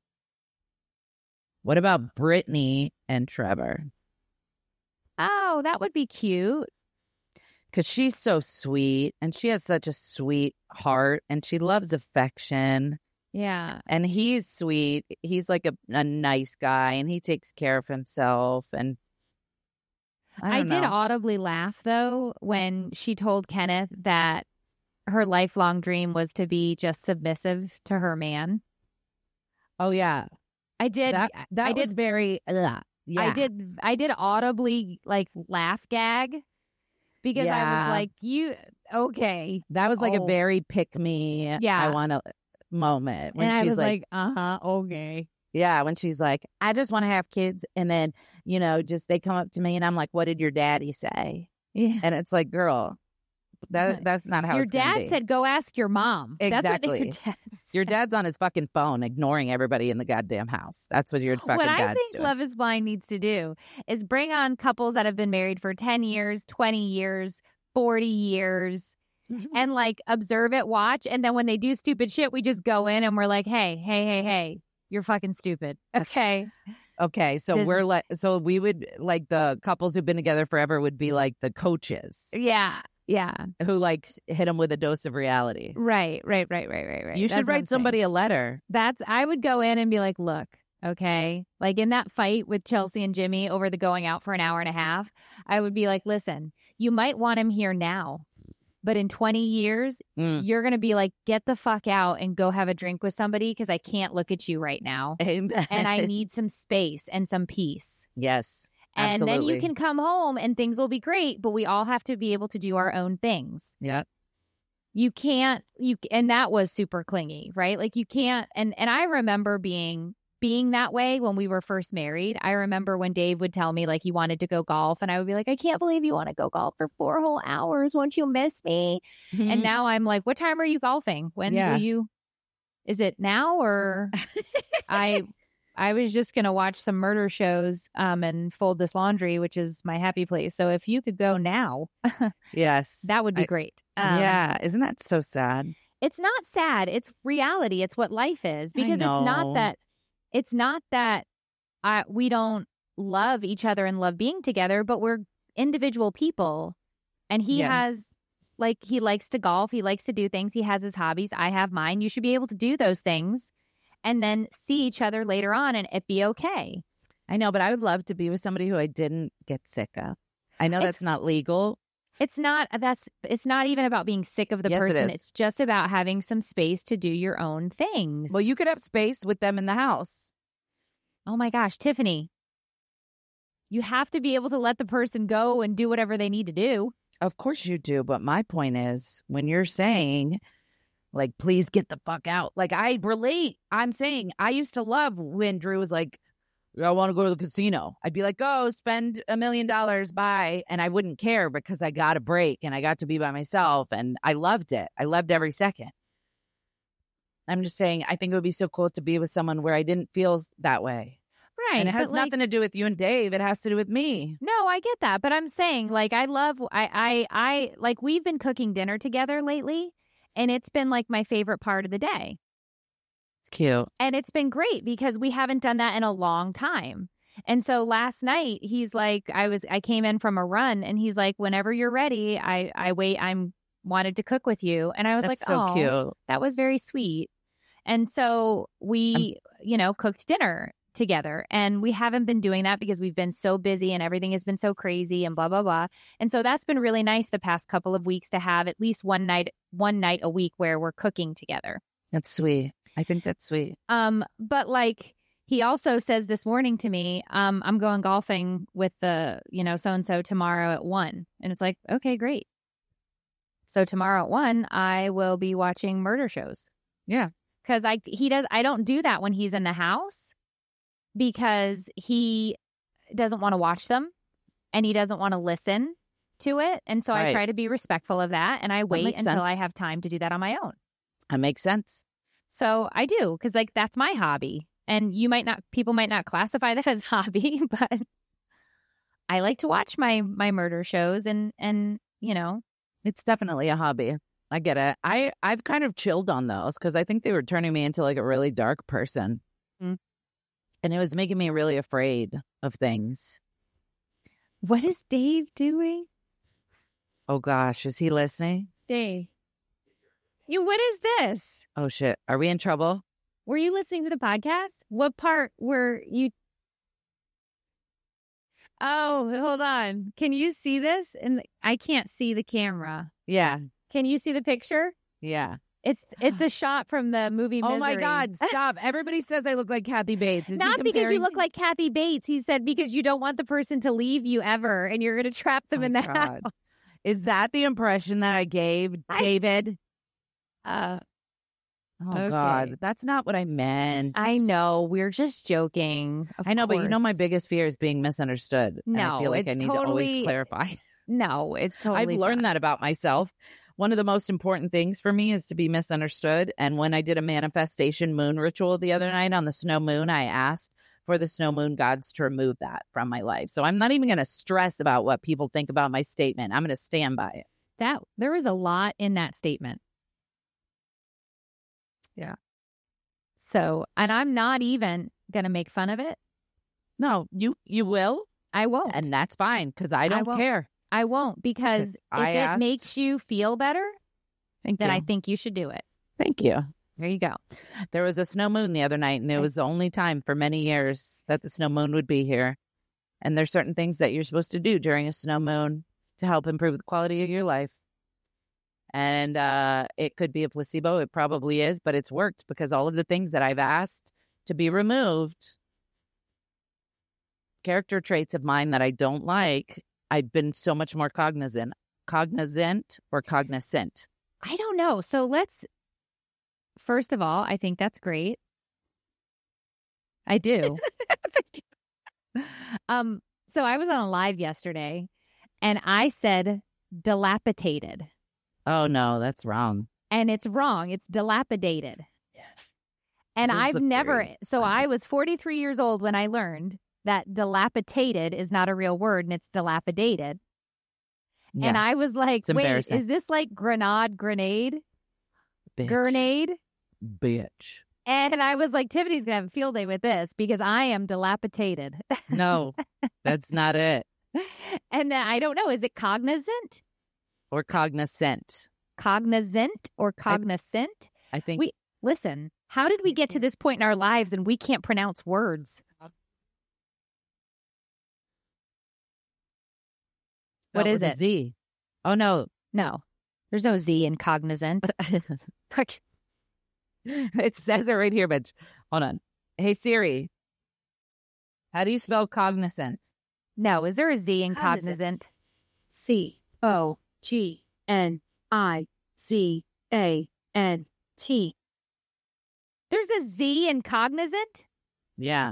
What about Brittany and Trevor? Oh, that would be cute. Because she's so sweet, and she has such a sweet heart, and she loves affection. Yeah. And he's sweet. He's like a nice guy, and he takes care of himself. And I did audibly laugh, though, when she told Kenneth that her lifelong dream was to be just submissive to her man. Oh, yeah. I did. That was very, yeah. I did audibly laugh gag because I was like, okay. That was like a very pick me. Yeah. I want to moment. When and she's I was like, okay. Yeah. When she's like, I just want to have kids. And then, just they come up to me and I'm like, what did your daddy say? Yeah. And it's like, girl, that's not how your it's gonna dad be. said, go ask your mom. Exactly. That's what your dad said. Your dad's on his fucking phone ignoring everybody in the goddamn house. That's what your fucking dad's doing. What I think Love is Blind needs to do is bring on couples that have been married for 10 years, 20 years, 40 years, and observe it, watch. And then when they do stupid shit, we just go in and we're like, hey, you're fucking stupid. Okay. Okay, so so we would the couples who've been together forever would be like the coaches. Yeah. Who hit them with a dose of reality. Right. You should write somebody a letter. I would go in and be like, look, okay. In that fight with Chelsea and Jimmy over the going out for an hour and a half, I would be like, listen, you might want him here now. But in 20 years, you're going to be like, get the fuck out and go have a drink with somebody because I can't look at you right now. Amen. And I need some space and some peace. Yes. And absolutely. then you can come home and things will be great, but we all have to be able to do our own things. Yeah. You can't, and that was super clingy, right? Like you can't, and I remember being that way when we were first married. I remember when Dave would tell me like he wanted to go golf and I would be like, I can't believe you want to go golf for 4 whole hours. Won't you miss me? Mm-hmm. And now I'm like, what time are you golfing? When will you, is it now or I was just going to watch some murder shows and fold this laundry, which is my happy place. So if you could go now, yes, that would be great. Yeah. Isn't that so sad? It's not sad. It's reality. It's what life is because it's not that we don't love each other and love being together, but we're individual people. And he has, like, he likes to golf. He likes to do things. He has his hobbies. I have mine. You should be able to do those things and then see each other later on and it be okay. I know, but I would love to be with somebody who I didn't get sick of. I know that's not legal. It's not even about being sick of the person. It's just about having some space to do your own things. Well, you could have space with them in the house. Oh my gosh, Tiffany. You have to be able to let the person go and do whatever they need to do. Of course you do. But my point is, when you're saying, like, please get the fuck out. Like, I relate. I'm saying I used to love when Drew was like, I want to go to the casino. I'd be like, go spend $1 million, bye. And I wouldn't care because I got a break and I got to be by myself. And I loved it. I loved every second. I'm just saying, I think it would be so cool to be with someone where I didn't feel that way. Right. And it has nothing to do with you and Dave. It has to do with me. No, I get that. But I'm saying, like, I like, we've been cooking dinner together lately. And it's been like my favorite part of the day. It's cute. And it's been great because we haven't done that in a long time. And so last night he's like, I came in from a run and he's like, whenever you're ready, I wanted to cook with you. And I was like, so cute. That was very sweet. And so we, cooked dinner together and we haven't been doing that because we've been so busy and everything has been so crazy and blah, blah, blah. And so that's been really nice the past couple of weeks to have at least one night a week where we're cooking together. That's sweet. I think that's sweet. But like he also says this morning to me, I'm going golfing with the, so-and-so tomorrow at 1. And it's like, okay, great. So tomorrow at 1, I will be watching murder shows. Yeah. Because I don't do that when he's in the house because he doesn't want to watch them and he doesn't want to listen to it. And so I try to be respectful of that. And I wait until I have time to do that on my own. That makes sense. So I do, because like that's my hobby. And people might not classify that as hobby, but I like to watch my murder shows and it's definitely a hobby. I get it. I've kind of chilled on those because I think they were turning me into like a really dark person. Mm. And it was making me really afraid of things. What is Dave doing? Oh gosh, is he listening? Dave. What is this? Oh shit. Are we in trouble? Were you listening to the podcast? What part were you? Oh, hold on. Can you see this? And I can't see the camera. Yeah. Can you see the picture? Yeah. It's a shot from the movie Misery. Oh my God, stop. Everybody says I look like Kathy Bates. Not because you look like Kathy Bates. He said because you don't want the person to leave you ever and you're going to trap them in the house. Is that the impression that I gave David? Okay. God, that's not what I meant. I know. We're just joking. I know, but my biggest fear is being misunderstood. No, and I feel like I need to always clarify. No, it's totally I've learned that about myself. One of the most important things for me is to be misunderstood. And when I did a manifestation moon ritual the other night on the snow moon, I asked for the snow moon gods to remove that from my life. So I'm not even going to stress about what people think about my statement. I'm going to stand by it. There is a lot in that statement. Yeah. So, and I'm not even going to make fun of it. No, you will. I won't. And that's fine because I don't care. I won't because if it makes you feel better, then I think you should do it. Thank you. There you go. There was a snow moon the other night, and it was the only time for many years that the snow moon would be here. And there's certain things that you're supposed to do during a snow moon to help improve the quality of your life. And it could be a placebo. It probably is, but it's worked because all of the things that I've asked to be removed, character traits of mine that I don't like, I've been so much more cognizant or cognizant. I don't know. So first of all, I think that's great. I do. So I was on a live yesterday and I said dilapidated. Oh no, that's wrong. And it's wrong. It's dilapidated. Yes. And I was 43 years old when I learned that dilapidated is not a real word and it's dilapidated. Yeah. And I was like, wait, is this like grenade? Bitch. Grenade? Bitch. And I was like, Tiffany's going to have a field day with this because I am dilapidated. No, that's not it. And I don't know. Is it cognizant? Or cognizant? Cognizant or cognizant? I think. Listen, how did we get to this point in our lives and we can't pronounce words? What is it? Z. Oh, no. No. There's no Z in cognizant. It says it right here, bitch. Hold on. Hey, Siri. How do you spell cognizant? No. Is there a Z in cognizant? COGNIZANT. There's a Z in cognizant? Yeah.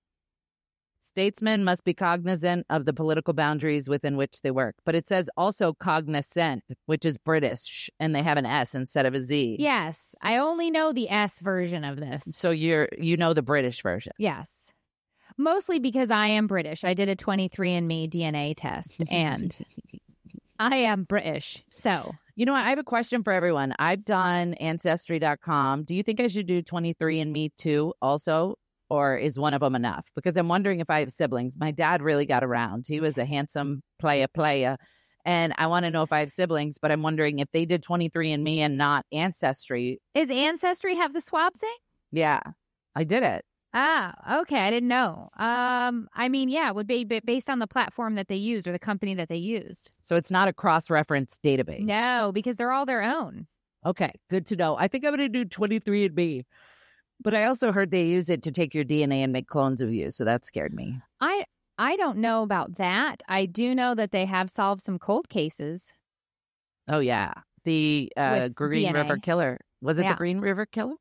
Statesmen must be cognizant of the political boundaries within which they work. But it says also cognizant, which is British, and they have an S instead of a Z. Yes. I only know the S version of this. So you know the British version. Yes. Mostly because I am British. I did a 23andMe DNA test, and I am British. So, you know what? I have a question for everyone. I've done Ancestry.com. Do you think I should do 23andMe too also? Or is one of them enough? Because I'm wondering if I have siblings. My dad really got around. He was a handsome playa. And I want to know if I have siblings, but I'm wondering if they did 23andMe and not Ancestry. Is Ancestry have the swab thing? Yeah, I did it. Ah, okay. I didn't know. I mean, yeah, it would be based on the platform that they used or the company that they used. So it's not a cross-reference database. No, because they're all their own. Okay, good to know. I think I'm going to do 23andMe. But I also heard they use it to take your DNA and make clones of you, so that scared me. I don't know about that. I do know that they have solved some cold cases. Oh, yeah. The Green DNA. River Killer. Was it the Green River Killer?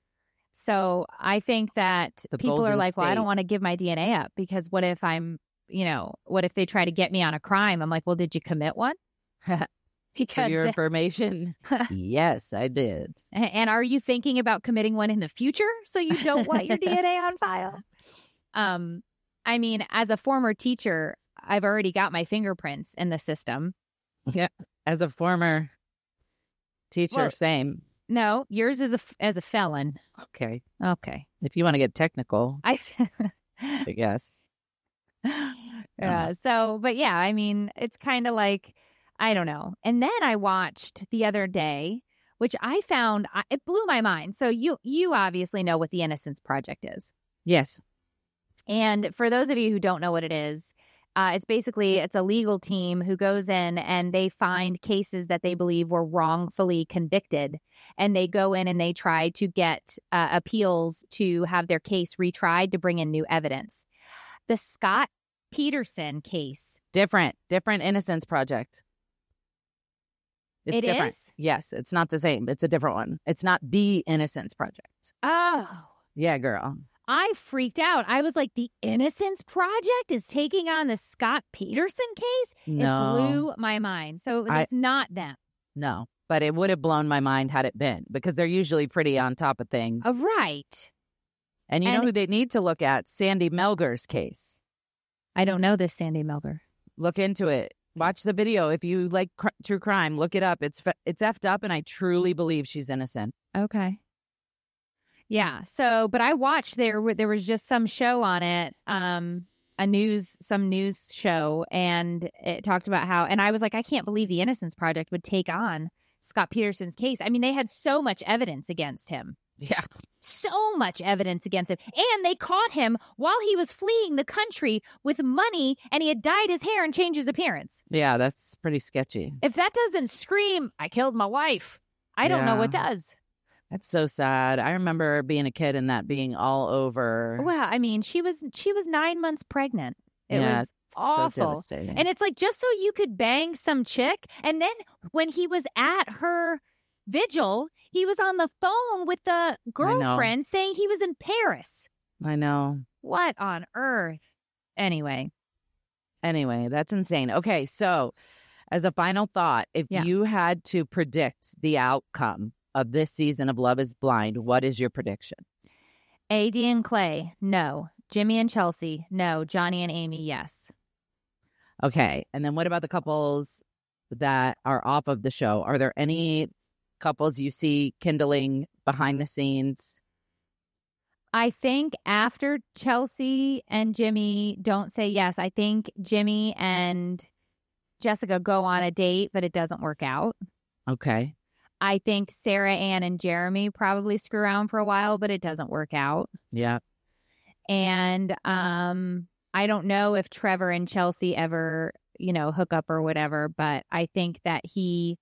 So I think that people Golden are like, well, I State. don't want to give my DNA up because what if what if they try to get me on a crime? I'm like, well, did you commit one? For your information, yes, I did. And are you thinking about committing one in the future so you don't want your DNA on file? I mean, as a former teacher, I've already got my fingerprints in the system. Yeah, as a former teacher, same. No, yours is as a felon. Okay. If you want to get technical, I guess. Yeah. So, but yeah, I mean, it's kind of like, I don't know. And then I watched the other day, which I found, it blew my mind. So you obviously know what the Innocence Project is. Yes. And for those of you who don't know what it is, it's a legal team who goes in and they find cases that they believe were wrongfully convicted. And they go in and they try to get appeals to have their case retried to bring in new evidence. The Scott Peterson case. Different Innocence Project. It's different. Is? Yes, it's not the same. It's a different one. It's not the Innocence Project. Oh. Yeah, girl. I freaked out. I was like, the Innocence Project is taking on the Scott Peterson case? No. It blew my mind. So it's not them. No, but it would have blown my mind had it been, because they're usually pretty on top of things. Right. And you know who they need to look at? Sandy Melger's case. I don't know this Sandy Melger. Look into it. Watch the video. If you like true crime, look it up. It's effed up, and I truly believe she's innocent. Okay. Yeah. So, but I watched there was just some show on it, some news show, and it talked about how, and I was like, I can't believe the Innocence Project would take on Scott Peterson's case. I mean, they had so much evidence against him. Yeah. So much evidence against him. And they caught him while he was fleeing the country with money, and he had dyed his hair and changed his appearance. Yeah, that's pretty sketchy. If that doesn't scream, I killed my wife, I don't know what does. That's so sad. I remember being a kid and that being all over. Well, I mean, she was 9 months pregnant. It was awful. So devastating. And it's like, just so you could bang some chick. And then when he was at her vigil, he was on the phone with the girlfriend saying he was in Paris. I know. What on earth? Anyway, that's insane. Okay, so as a final thought, if you had to predict the outcome of this season of Love is Blind, what is your prediction? AD and Clay, no. Jimmy and Chelsea, no. Johnny and Amy, yes. Okay, and then what about the couples that are off of the show? Are there any couples you see kindling behind the scenes? I think after Chelsea and Jimmy don't say yes, I think Jimmy and Jessica go on a date, but it doesn't work out. Okay. I think Sarah Ann and Jeremy probably screw around for a while, but it doesn't work out. Yeah. And I don't know if Trevor and Chelsea ever, hook up or whatever, but I think that he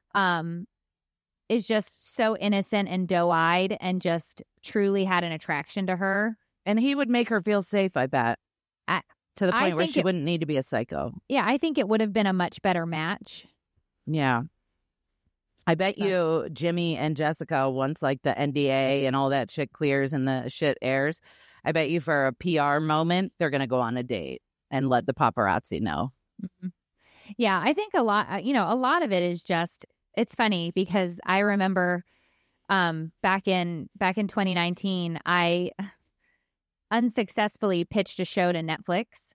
is just so innocent and doe-eyed and just truly had an attraction to her. And he would make her feel safe, I bet, to the point where she wouldn't need to be a psycho. Yeah, I think it would have been a much better match. Yeah. I bet you Jimmy and Jessica, once like the NDA and all that shit clears and the shit airs, I bet you for a PR moment, they're going to go on a date and let the paparazzi know. Mm-hmm. Yeah, I think a lot of it is just, it's funny because I remember back in 2019, I unsuccessfully pitched a show to Netflix,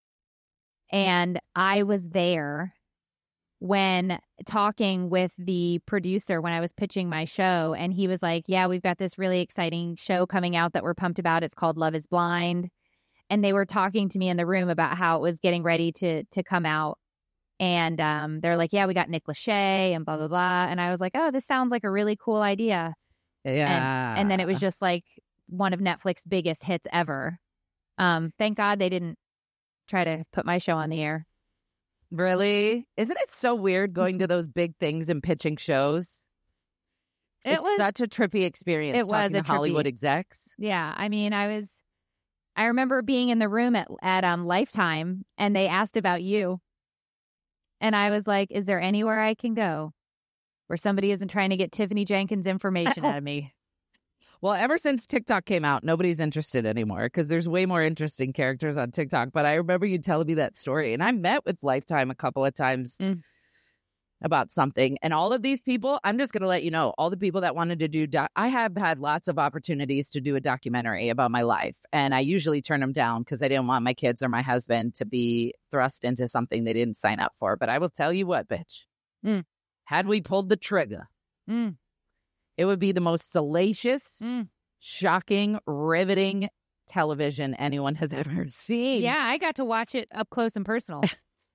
and I was there when talking with the producer when I was pitching my show, and he was like, yeah, we've got this really exciting show coming out that we're pumped about. It's called Love is Blind. And they were talking to me in the room about how it was getting ready to come out. And they're like, yeah, we got Nick Lachey and blah, blah, blah. And I was like, oh, this sounds like a really cool idea. Yeah. And then it was just like one of Netflix's biggest hits ever. Thank God they didn't try to put my show on the air. Really? Isn't it so weird going to those big things and pitching shows? It's such a trippy experience. It was talking to Hollywood execs. Yeah. I mean, I remember being in the room at Lifetime, and they asked about you. And I was like, is there anywhere I can go where somebody isn't trying to get Tiffany Jenkins information out of me? Well, ever since TikTok came out, nobody's interested anymore because there's way more interesting characters on TikTok. But I remember you telling me that story. And I met with Lifetime a couple of times about something. And all of these people, I'm just going to let you know, all the people that wanted to do, I have had lots of opportunities to do a documentary about my life. And I usually turn them down because I didn't want my kids or my husband to be thrust into something they didn't sign up for. But I will tell you what, bitch, had we pulled the trigger, it would be the most salacious, shocking, riveting television anyone has ever seen. Yeah, I got to watch it up close and personal.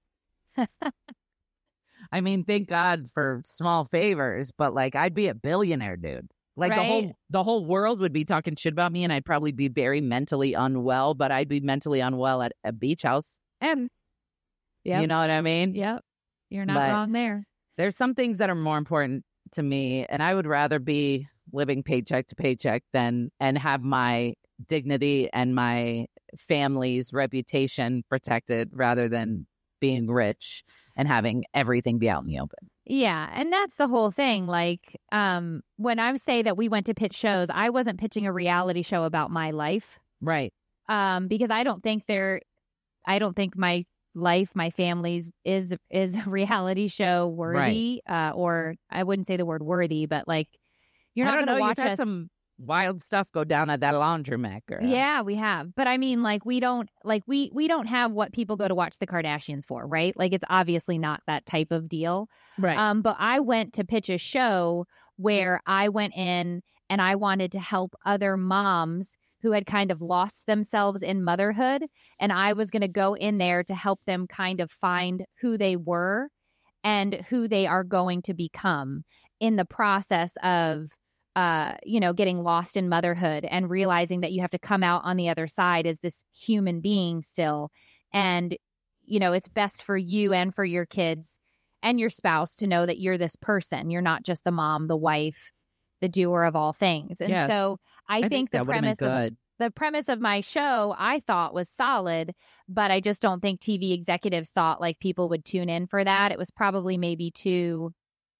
I mean, thank God for small favors, but like I'd be a billionaire, dude. Like the whole world would be talking shit about me, and I'd probably be very mentally unwell, but I'd be mentally unwell at a beach house. And you know what I mean? Yep. You're not wrong there. There's some things that are more important to me, and I would rather be living paycheck to paycheck and have my dignity and my family's reputation protected rather than being rich and having everything be out in the open. Yeah, and that's the whole thing. Like, when I say that we went to pitch shows, I wasn't pitching a reality show about my life. Right. Because I don't think my life, my family's is a reality show worthy. Right. Or I wouldn't say the word worthy, but like, you're not going to watch us. Some wild stuff go down at that laundromat, girl. Yeah, we have. But I mean, like, we don't have what people go to watch the Kardashians for, right? Like, it's obviously not that type of deal. Right. But I went to pitch a show where I went in and I wanted to help other moms who had kind of lost themselves in motherhood. And I was going to go in there to help them kind of find who they were and who they are going to become in the process of getting lost in motherhood and realizing that you have to come out on the other side as this human being still. And, it's best for you and for your kids and your spouse to know that you're this person. You're not just the mom, the wife, the doer of all things. And so I think the premise of my show, I thought, was solid, but I just don't think TV executives thought like people would tune in for that. It was probably maybe too,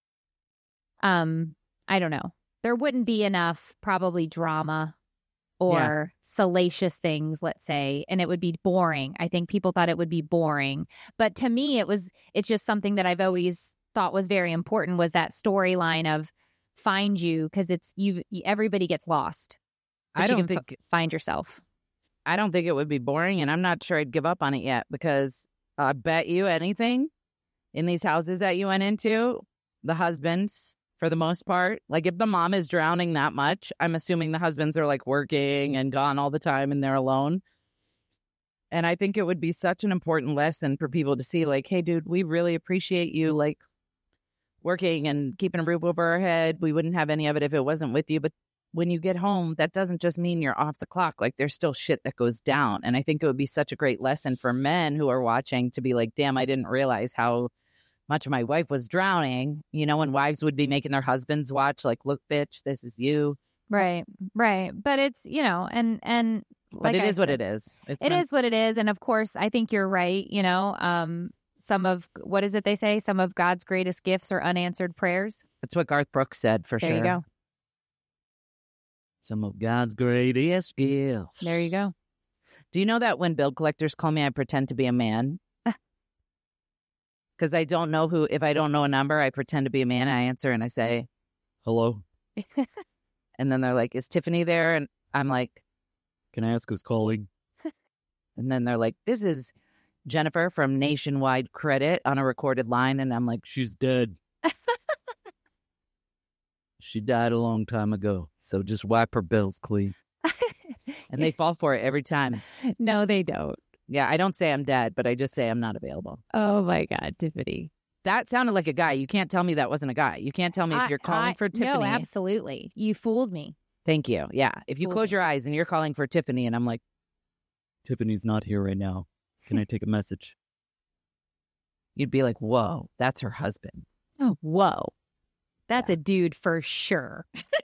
I don't know. There wouldn't be enough probably drama or salacious things, let's say, and it would be boring. I think people thought it would be boring. But to me, it's just something that I've always thought was very important, was that storyline of find you, because everybody gets lost. I don't think find yourself. I don't think it would be boring, and I'm not sure I'd give up on it yet, because I bet you anything in these houses that you went into, the husbands, for the most part, like if the mom is drowning that much, I'm assuming the husbands are like working and gone all the time and they're alone. And I think it would be such an important lesson for people to see, like, hey, dude, we really appreciate you like working and keeping a roof over our head. We wouldn't have any of it if it wasn't with you. But when you get home, that doesn't just mean you're off the clock. Like, there's still shit that goes down. And I think it would be such a great lesson for men who are watching to be like, damn, I didn't realize how much of my wife was drowning, and wives would be making their husbands watch, like, look, bitch, this is you. Right. But it's, and but like it is what it is. It is what it is. And of course, I think you're right. Some of, what is it they say? Some of God's greatest gifts are unanswered prayers. That's what Garth Brooks said, for sure. There you go. Some of God's greatest gifts. There you go. Do you know that when bill collectors call me, I pretend to be a man? Because I don't know if I don't know a number, I pretend to be a man. I answer and I say, hello. And then they're like, is Tiffany there? And I'm like, can I ask who's calling? And then they're like, this is Jennifer from Nationwide Credit on a recorded line. And I'm like, she's dead. She died a long time ago. So just wipe her bills clean. And they fall for it every time. No, they don't. Yeah, I don't say I'm dead, but I just say I'm not available. Oh, my God, Tiffany. That sounded like a guy. You can't tell me that wasn't a guy. You can't tell me if you're calling for Tiffany. No, absolutely. You fooled me. Thank you. Yeah. If you close your eyes and you're calling for Tiffany and I'm like, Tiffany's not here right now. Can I take a message? You'd be like, whoa, that's her husband. Oh, whoa. That's a dude for sure.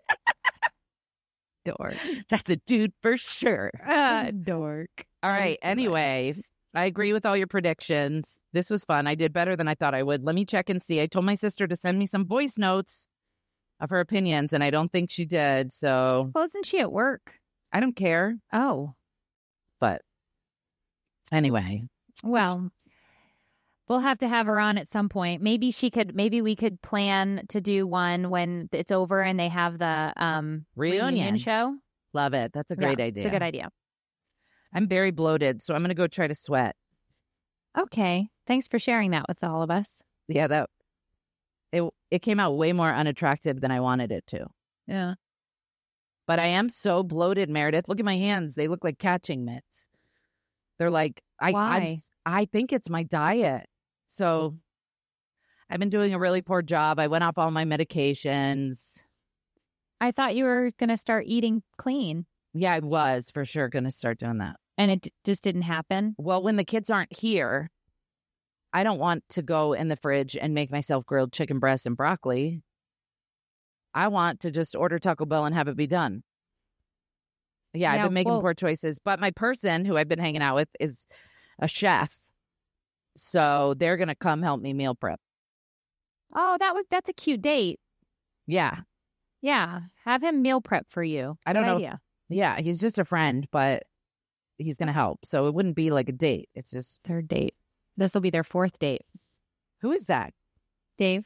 Dork. That's a dude for sure. Dork. All right. Anyway, I agree with all your predictions. This was fun. I did better than I thought I would. Let me check and see. I told my sister to send me some voice notes of her opinions, and I don't think she did. So, well, isn't she at work? I don't care. Oh. But anyway. Well, we'll have to have her on at some point. Maybe we could plan to do one when it's over and they have the reunion show. Love it. That's a great idea. It's a good idea. I'm very bloated, so I'm going to go try to sweat. Okay. Thanks for sharing that with all of us. Yeah, it came out way more unattractive than I wanted it to. Yeah. But I am so bloated, Meredith. Look at my hands. They look like catching mitts. They're like, why? I think it's my diet. So I've been doing a really poor job. I went off all my medications. I thought you were going to start eating clean. Yeah, I was for sure going to start doing that. And it just didn't happen? Well, when the kids aren't here, I don't want to go in the fridge and make myself grilled chicken breast and broccoli. I want to just order Taco Bell and have it be done. Yeah, I've been making poor choices. But my person who I've been hanging out with is a chef. So they're going to come help me meal prep. Oh, that's a cute date. Yeah. Yeah. Have him meal prep for you. I don't know. Idea. Yeah, he's just a friend, but he's going to help. So it wouldn't be like a date. It's just third date. This will be their fourth date. Who is that? Dave.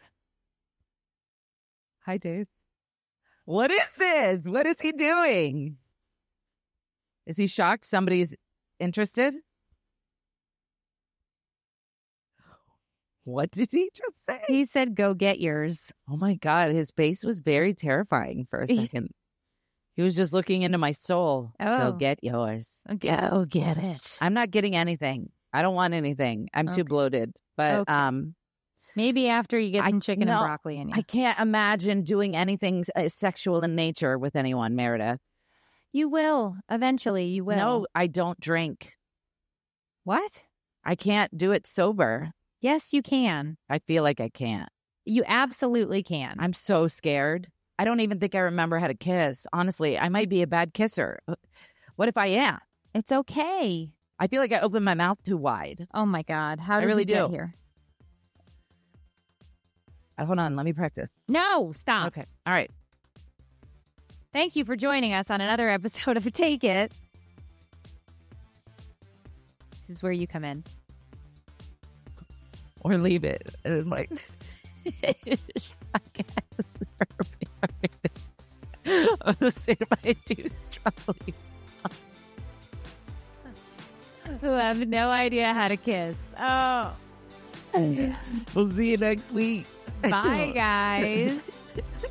Hi, Dave. What is this? What is he doing? Is he shocked somebody's interested? What did he just say? He said, go get yours. Oh, my God. His face was very terrifying for a second. He was just looking into my soul. Oh. Go get yours. Go get it. I'm not getting anything. I don't want anything. I'm too bloated. But Maybe after you get some chicken and broccoli in you. I can't imagine doing anything sexual in nature with anyone, Meredith. You will. Eventually, you will. No, I don't drink. What? I can't do it sober. Yes, you can. I feel like I can't. You absolutely can. I'm so scared. I don't even think I remember how to kiss. Honestly, I might be a bad kisser. What if I am? It's okay. I feel like I opened my mouth too wide. Oh my God. How did really we get here? Hold on. Let me practice. No, stop. Okay. All right. Thank you for joining us on another episode of Take It. This is where you come in. Or leave it. And like, the state of my two struggling. Who have no idea how to kiss. Oh. We'll see you next week. Bye, guys.